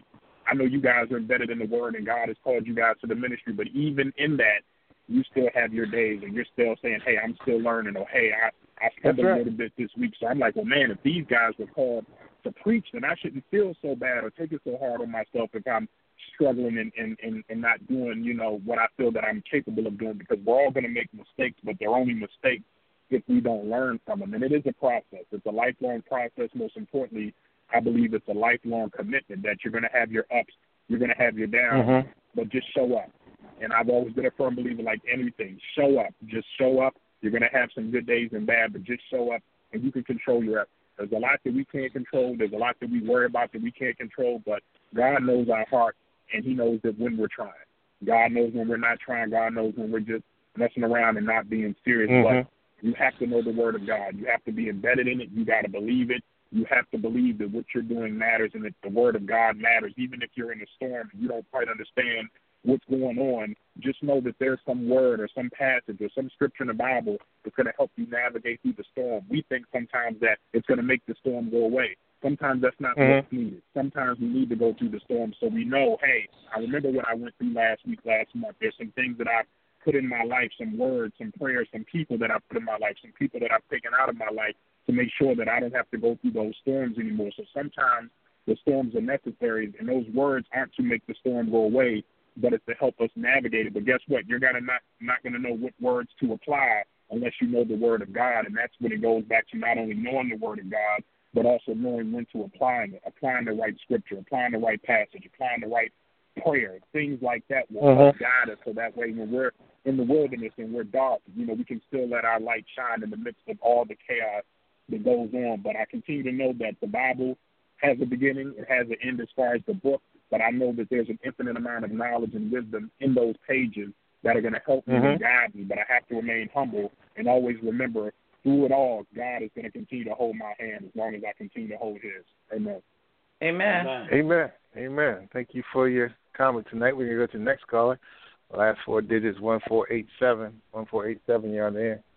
I know you guys are embedded in the Word, and God has called you guys to the ministry, but even in that, you still have your days, and you're still saying, hey, I'm still learning, or hey, I struggled a little bit this week. So I'm like, well, man, if these guys were called to preach, then I shouldn't feel so bad or take it so hard on myself if I'm struggling and not doing, what I feel that I'm capable of doing, because we're all going to make mistakes, but they're only mistakes if we don't learn from them. And it is a process. It's a lifelong process. Most importantly, I believe it's a lifelong commitment that you're going to have your ups, you're going to have your downs, but just show up. And I've always been a firm believer, like anything, show up. Just show up. You're going to have some good days and bad, but just show up, and you can control your efforts. There's a lot that we can't control. There's a lot that we worry about that we can't control, but God knows our heart, and he knows that when we're trying. God knows when we're not trying. God knows when we're just messing around and not being serious. But you have to know the Word of God. You have to be embedded in it. You got to believe it. You have to believe that what you're doing matters and that the Word of God matters. Even if you're in a storm and you don't quite understand what's going on, just know that there's some word or some passage or some scripture in the Bible that's going to help you navigate through the storm. We think sometimes that it's going to make the storm go away. Sometimes that's not what's needed. Sometimes we need to go through the storm so we know, hey, I remember what I went through last week, last month. There's some things that I put in my life, some words, some prayers, some people that I put in my life, some people that I've taken out of my life to make sure that I don't have to go through those storms anymore. So sometimes the storms are necessary, and those words aren't to make the storm go away, but it's to help us navigate it. But guess what? You're not going to know what words to apply unless you know the Word of God, and that's when it goes back to not only knowing the Word of God, but also knowing when to apply it, applying the right scripture, applying the right passage, applying the right prayer. Things like that will help guide us, so that way when we're in the wilderness and we're dark, we can still let our light shine in the midst of all the chaos that goes on. But I continue to know that the Bible has a beginning, it has an end as far as the book, but I know that there's an infinite amount of knowledge and wisdom in those pages that are going to help me and guide me. But I have to remain humble and always remember, through it all, God is going to continue to hold my hand as long as I continue to hold his. Amen. Amen. Amen. Amen. Thank you for your comment tonight. We're going to go to the next caller. The last four digits, 1487. 1487, you're on the air.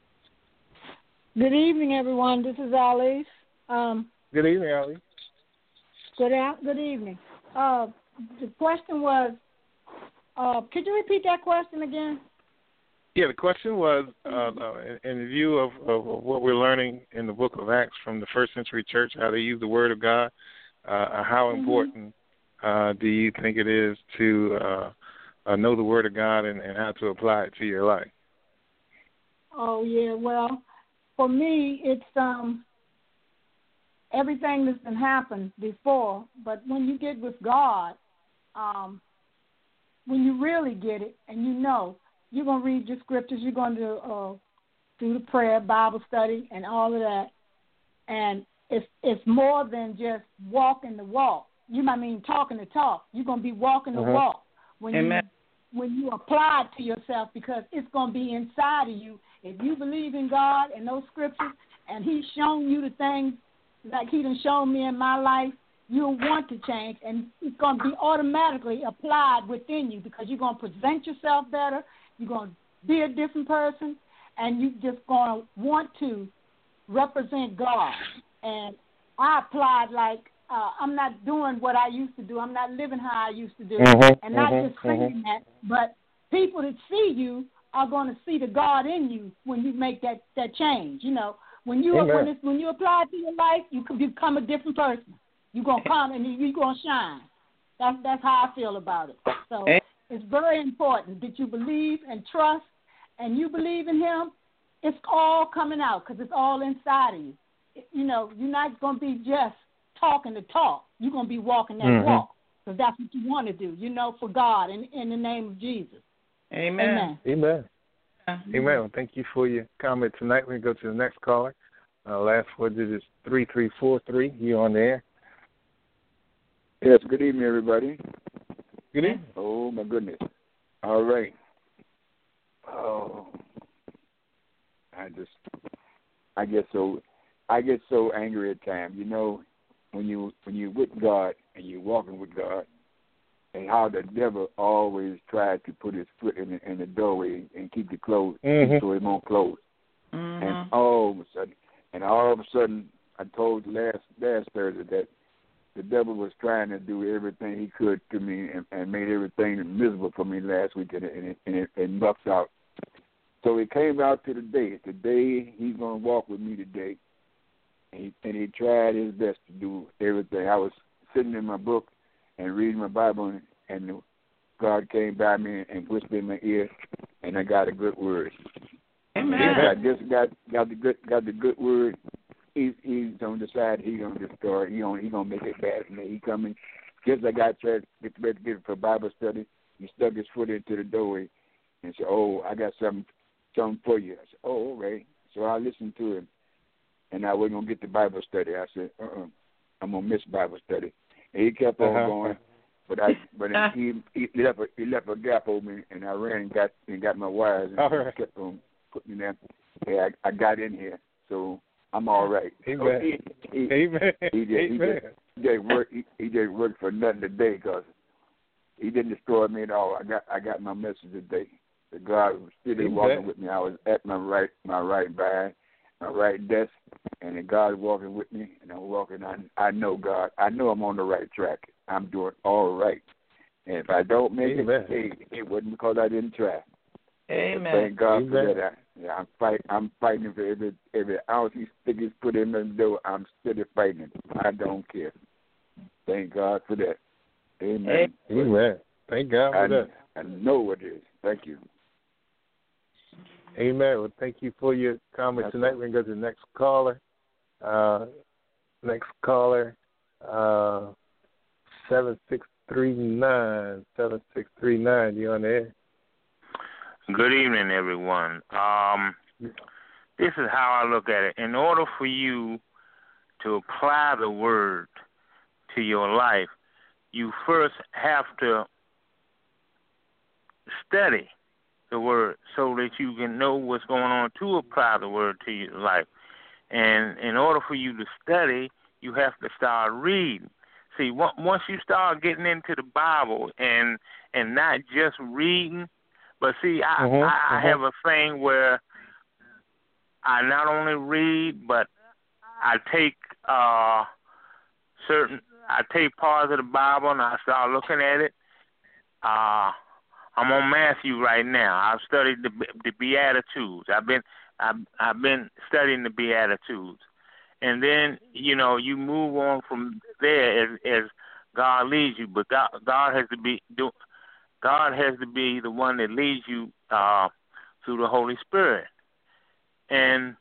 Good evening, everyone. This is Alice. Good evening, Alice. Good evening. The question was, could you repeat that question again? Yeah, the question was, in view of what we're learning in the book of Acts from the first century church, how they use the Word of God, how important do you think it is to know the Word of God and how to apply it to your life? Oh, yeah, well, for me, it's everything that's been happened before, but when you get with God, when you really get it and you're going to read your scriptures, you're going to do the prayer, Bible study, and all of that, and it's more than just walking the walk. You might mean talking the talk. You're going to be walking the walk when you apply it to yourself, because it's going to be inside of you. If you believe in God and those scriptures, and he's shown you the things like he done shown me in my life, you'll want to change, and it's going to be automatically applied within you, because you're going to present yourself better, you're going to be a different person, and you're just going to want to represent God. And I applied I'm not doing what I used to do. I'm not living how I used to do. And not just saying that, but people that see you are going to see the God in you when you make that change. When you apply it to your life, you can become a different person. You're going to come and you're going to shine. That's how I feel about it. So it's very important that you believe and trust, and you believe in him. It's all coming out because it's all inside of you. You're not going to be just talking the talk. You're going to be walking that walk, because that's what you want to do, for God, in the name of Jesus. Amen. Amen. Amen. Well, thank you for your comment tonight. We're going to go to the next caller. Last four digits, 3343. You on the air? Yes, good evening, everybody. Good evening. Oh, my goodness. All right. Oh, I get so angry at times. When you with God and you're walking with God, and how the devil always tries to put his foot in the doorway and keep it closed so it won't close. And all of a sudden, I told last Thursday that the devil was trying to do everything he could to me and made everything miserable for me last week, and it mucked out. So it came out to today. Today he's going to walk with me today, and he tried his best to do everything. I was sitting in my book and reading my Bible, and God came by me and whispered in my ear, and I got a good word. Amen. I just got the good word. He's gonna decide he's gonna destroy. He gonna make it bad for me. He coming. Just I got to get ready to get for Bible study. He stuck his foot into the doorway and said, "Oh, I got something for you." I said, "Oh, all right." So I listened to him, and I wasn't gonna get the Bible study. I said, I'm gonna miss Bible study. And he kept on going, but he left a gap over me, and I ran and got my wires, and he kept on putting me there. Hey, I got in here, so I'm all right. Amen. Amen. He didn't work for nothing today, because he didn't destroy me at all. I got my message today. The God was still walking with me. I was at my right desk, and the God is walking with me, and I'm walking. I know God. I know I'm on the right track. I'm doing all right. And if I don't make it wasn't because I didn't try. Amen. Thank God for that. I'm fighting for every ounce he stick his foot in the door. I'm still fighting. I don't care. Thank God for that. Amen. Amen. Thank God for that. I know what it is. Thank you. Amen. Well, thank you for your comments tonight. We're going to go to the next caller. 7639. 7639. You on the air? Good evening, everyone. This is how I look at it. In order for you to apply the word to your life, you first have to study the word so that you can know what's going on to apply the word to your life. And in order for you to study, you have to start reading. See, once you start getting into the Bible and not just reading, but see, I have a thing where I not only read, but I take parts of the Bible and I start looking at it. I'm on Matthew right now. I've studied the Beatitudes. I've been studying the Beatitudes, and then you move on from there as God leads you. But God has to be the one that leads you through the Holy Spirit. And,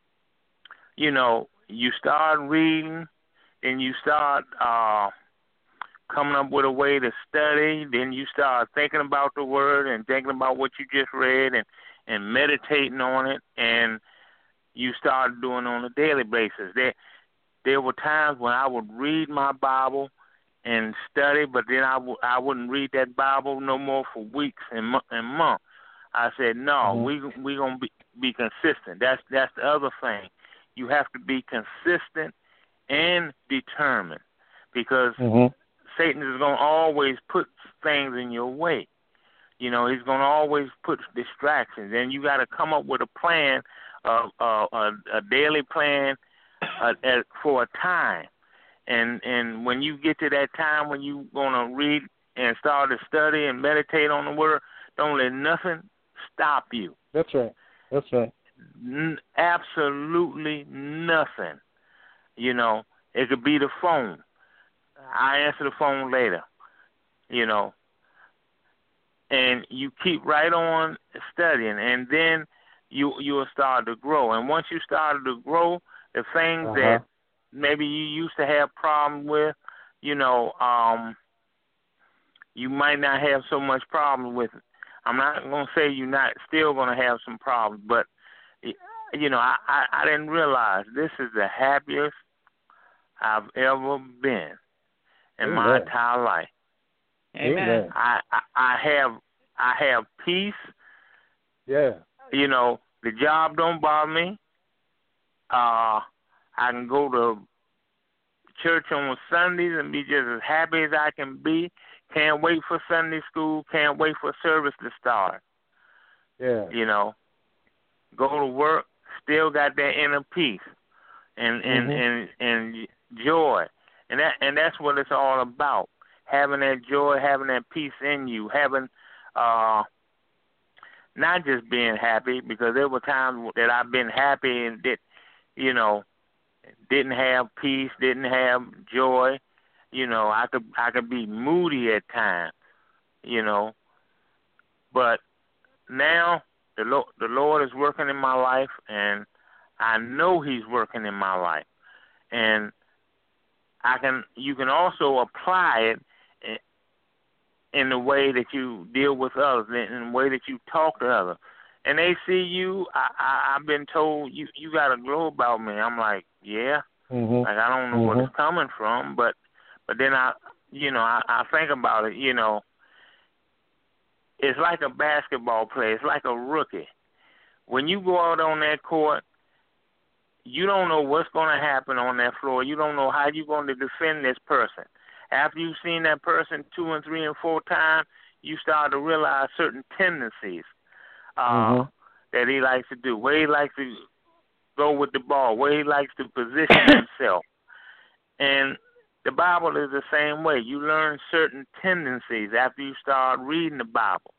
you start reading, and you start coming up with a way to study. Then you start thinking about the word and thinking about what you just read and meditating on it. And you start doing it on a daily basis. There were times when I would read my Bible and study, but then I wouldn't read that Bible no more for weeks and months. I said, no, we gonna be consistent. That's the other thing. You have to be consistent and determined, because Satan is gonna always put things in your way. He's gonna always put distractions, and you got to come up with a plan, a daily plan for a time. And when you get to that time when you're going to read and start to study and meditate on the word, don't let nothing stop you. That's right. Absolutely nothing. It could be the phone. I answer the phone later, and you keep right on studying, and then you'll start to grow. And once you started to grow, the things that maybe you used to have problems with, you might not have so much problem with it. I'm not going to say you're not still going to have some problems, but, I didn't realize this is the happiest I've ever been in my entire life. Amen. I have peace. Yeah. The job don't bother me. I can go to church on Sundays and be just as happy as I can be. Can't wait for Sunday school. Can't wait for service to start. Yeah. Go to work. Still got that inner peace and joy. And that's what it's all about. Having that joy, having that peace in you, having not just being happy, because there were times that I've been happy and didn't have peace, didn't have joy. I could be moody at times, But now the Lord is working in my life, and I know He's working in my life, and you can also apply it in the way that you deal with others, in the way that you talk to others. And they see you. I've been told you got a glow about me. I'm like, yeah. Mm-hmm. Like, I don't know where it's coming from, but then I think about it. It's like a basketball player. It's like a rookie. When you go out on that court, you don't know what's going to happen on that floor. You don't know how you're going to defend this person. After you've seen that person 2 and 3 and 4 times, you start to realize certain tendencies that he likes to do, where he likes to go with the ball, where he likes to position himself. And the Bible is the same way. You learn certain tendencies after you start reading the Bible.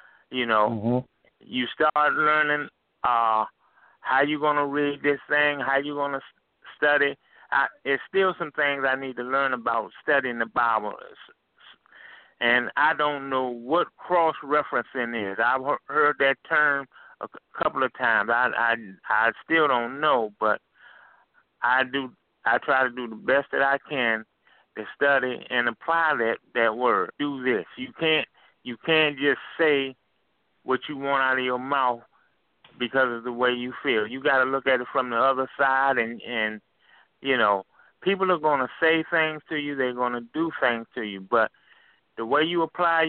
You start learning how you're going to read this thing, how you're going to study. It's still some things I need to learn about studying the Bible. And I don't know what cross-referencing is. I've heard that term a couple of times. I still don't know, but I try to do the best that I can to study and apply that word. Do this. You can't just say what you want out of your mouth because of the way you feel. You got to look at it from the other side, and people are going to say things to you. They're going to do things to you, but the way you apply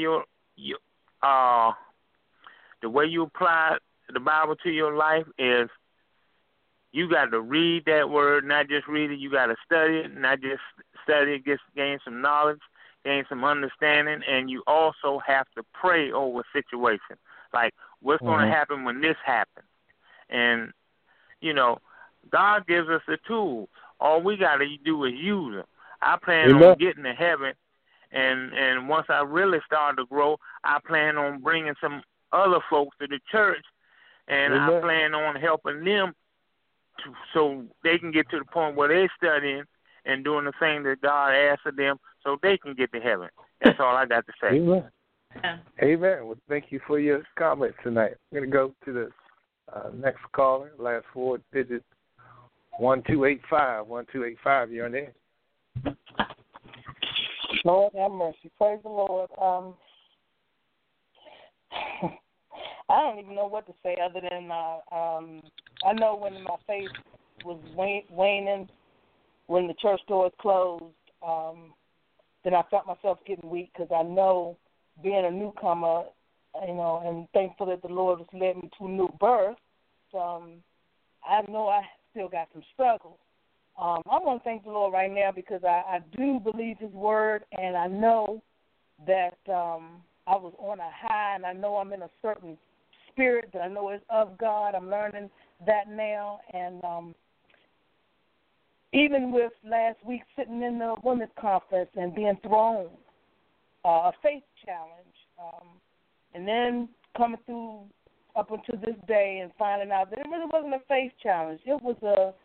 the way you apply the Bible to your life is you got to read that word, not just read it. You got to study it, not just study it, gain some knowledge, gain some understanding, and you also have to pray over situations. Like, what's going to happen when this happens? And, God gives us the tools. All we got to do is use them. I plan on getting to heaven, and once I really start to grow, I plan on bringing some other folks to the church, and I plan on helping them so they can get to the point where they're studying and doing the thing that God asked of them so they can get to heaven. That's all I got to say. Amen. Yeah. Amen. Well, thank you for your comment tonight. We're going to go to the next caller, last 4 digits, 1285. 1285, you're on there. Lord have mercy. Praise the Lord. I don't even know what to say other than I know when my faith was waning, when the church doors closed, then I felt myself getting weak because I know being a newcomer, and thankful that the Lord has led me to a new birth, I know I still got some struggles. I want to thank the Lord right now because I do believe His word, and I know that I was on a high, and I know I'm in a certain spirit that I know is of God. I'm learning that now, and even with last week sitting in the women's conference and being thrown a faith challenge, and then coming through up until this day and finding out that it really wasn't a faith challenge. It was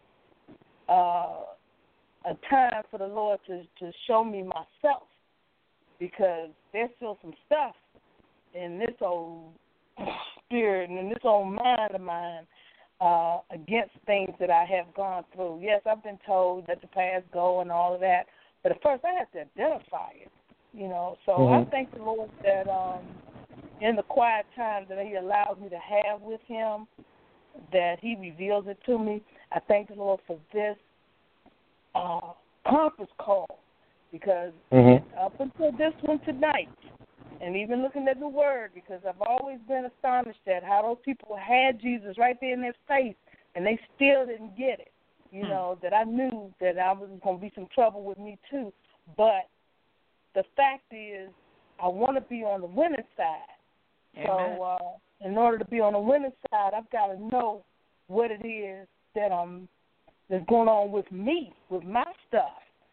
a time for the Lord to show me myself, because there's still some stuff in this old spirit and in this old mind of mine against things that I have gone through. Yes, I've been told let the past go and all of that, but at first I had to identify it, So I thank the Lord that in the quiet time that He allows me to have with Him, that He reveals it to me. I thank the Lord for this conference call, because up until this one tonight, and even looking at the Word, because I've always been astonished at how those people had Jesus right there in their face, and they still didn't get it. That I knew that I was going to be some trouble with me too. But the fact is, I want to be on the winning side. Amen. So in order to be on the winning side, I've got to know what it is that that's going on with me, with my stuff.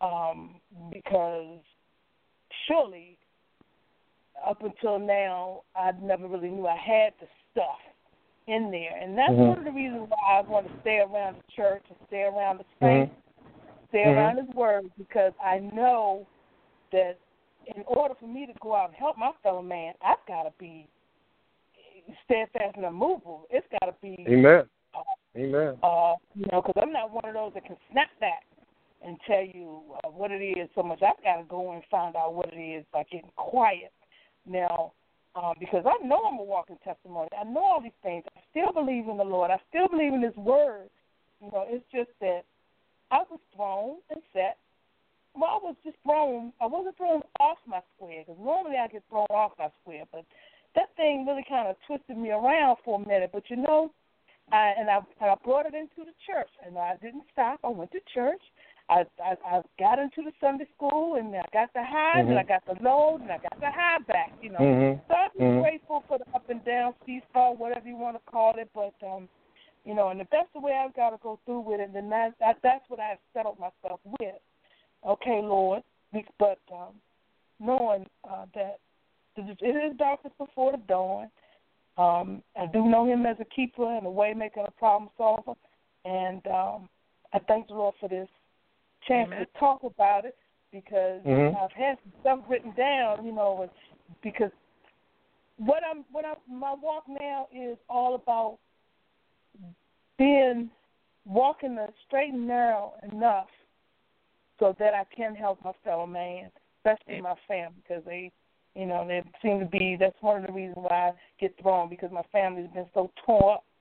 because surely up until now I never really knew I had the stuff in there. And that's one of the reasons why I want to stay around the church and stay around the faith, stay around His Word, because I know that in order for me to go out and help my fellow man, I've got to be steadfast and immovable. It's got to be. Amen. Amen. Because I'm not one of those that can snap back and tell you what it is so much. I've got to go and find out what it is by getting quiet. Now, because I know I'm a walking testimony. I know all these things. I still believe in the Lord. I still believe in His Word. It's just that I was thrown and set. Well, I was just thrown. I wasn't thrown off my square, because normally I get thrown off my square. But that thing really kind of twisted me around for a minute. But I brought it into the church, and I didn't stop. I went to church. I got into the Sunday school, and I got the highs, and I got the lows, and I got the high back. So I'm grateful for the up and down, seesaw, whatever you want to call it. But and if that's the way I've got to go through with it, then that's what I've settled myself with. Okay, Lord, but knowing that it is darkness before the dawn. I do know Him as a keeper and a way maker and a problem solver, and I thank the Lord for this chance to talk about it, because I've had some stuff written down, because my walk now is all about walking the straight and narrow enough so that I can help my fellow man, especially my family, because they seem to be, that's one of the reasons why I get thrown, because my family's been so torn up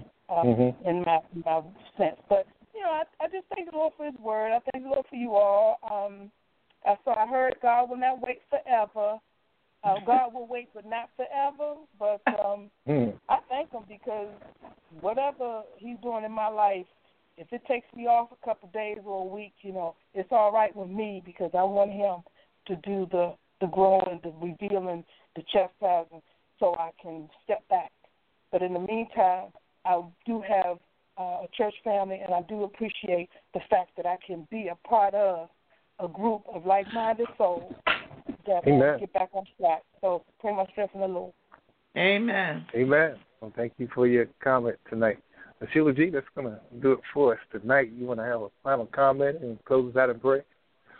in my sense. But, I just thank the Lord for His Word. I thank the Lord for you all. So I heard God will not wait forever. God will wait, but not forever. But I thank Him, because whatever He's doing in my life, if it takes me off a couple of days or a week, it's all right with me, because I want Him to do the growing, the revealing, the chastising, so I can step back. But in the meantime, I do have a church family, and I do appreciate the fact that I can be a part of a group of like-minded souls that get back on track. So pray my strength in the Lord. Amen. Amen. Well, thank you for your comment tonight. Sheila G., that's going to do it for us tonight. You want to have a final comment and close us out in prayer?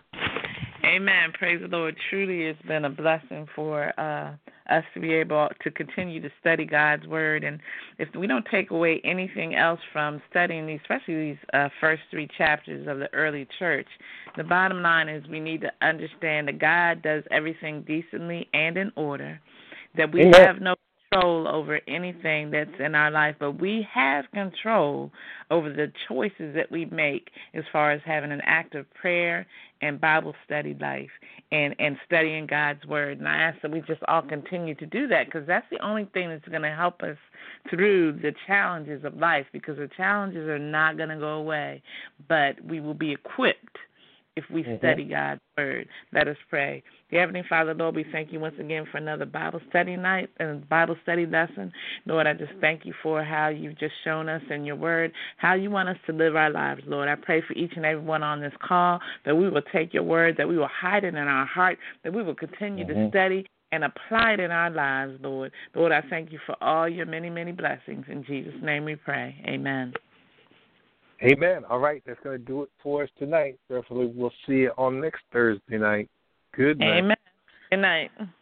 Amen. Praise the Lord. Truly, it's been a blessing for us to be able to continue to study God's Word. And if we don't take away anything else from studying these, especially these first 3 chapters of the early church, the bottom line is we need to understand that God does everything decently and in order, that we have no control over anything that's in our life, but we have control over the choices that we make as far as having an active prayer and Bible study life and studying God's Word. And I ask that we just all continue to do that, because that's the only thing that's going to help us through the challenges of life, because the challenges are not going to go away, but we will be equipped if we study God's Word. Let us pray. Dear Heavenly Father, Lord, we thank you once again for another Bible study night and Bible study lesson. Lord, I just thank you for how you've just shown us in your Word how you want us to live our lives, Lord. I pray for each and every one on this call that we will take your Word, that we will hide it in our heart, that we will continue to study and apply it in our lives, Lord. Lord, I thank you for all your many, many blessings. In Jesus' name we pray. Amen. Amen. All right, that's going to do it for us tonight. Definitely we'll see you on next Thursday night. Good night. Amen. Good night.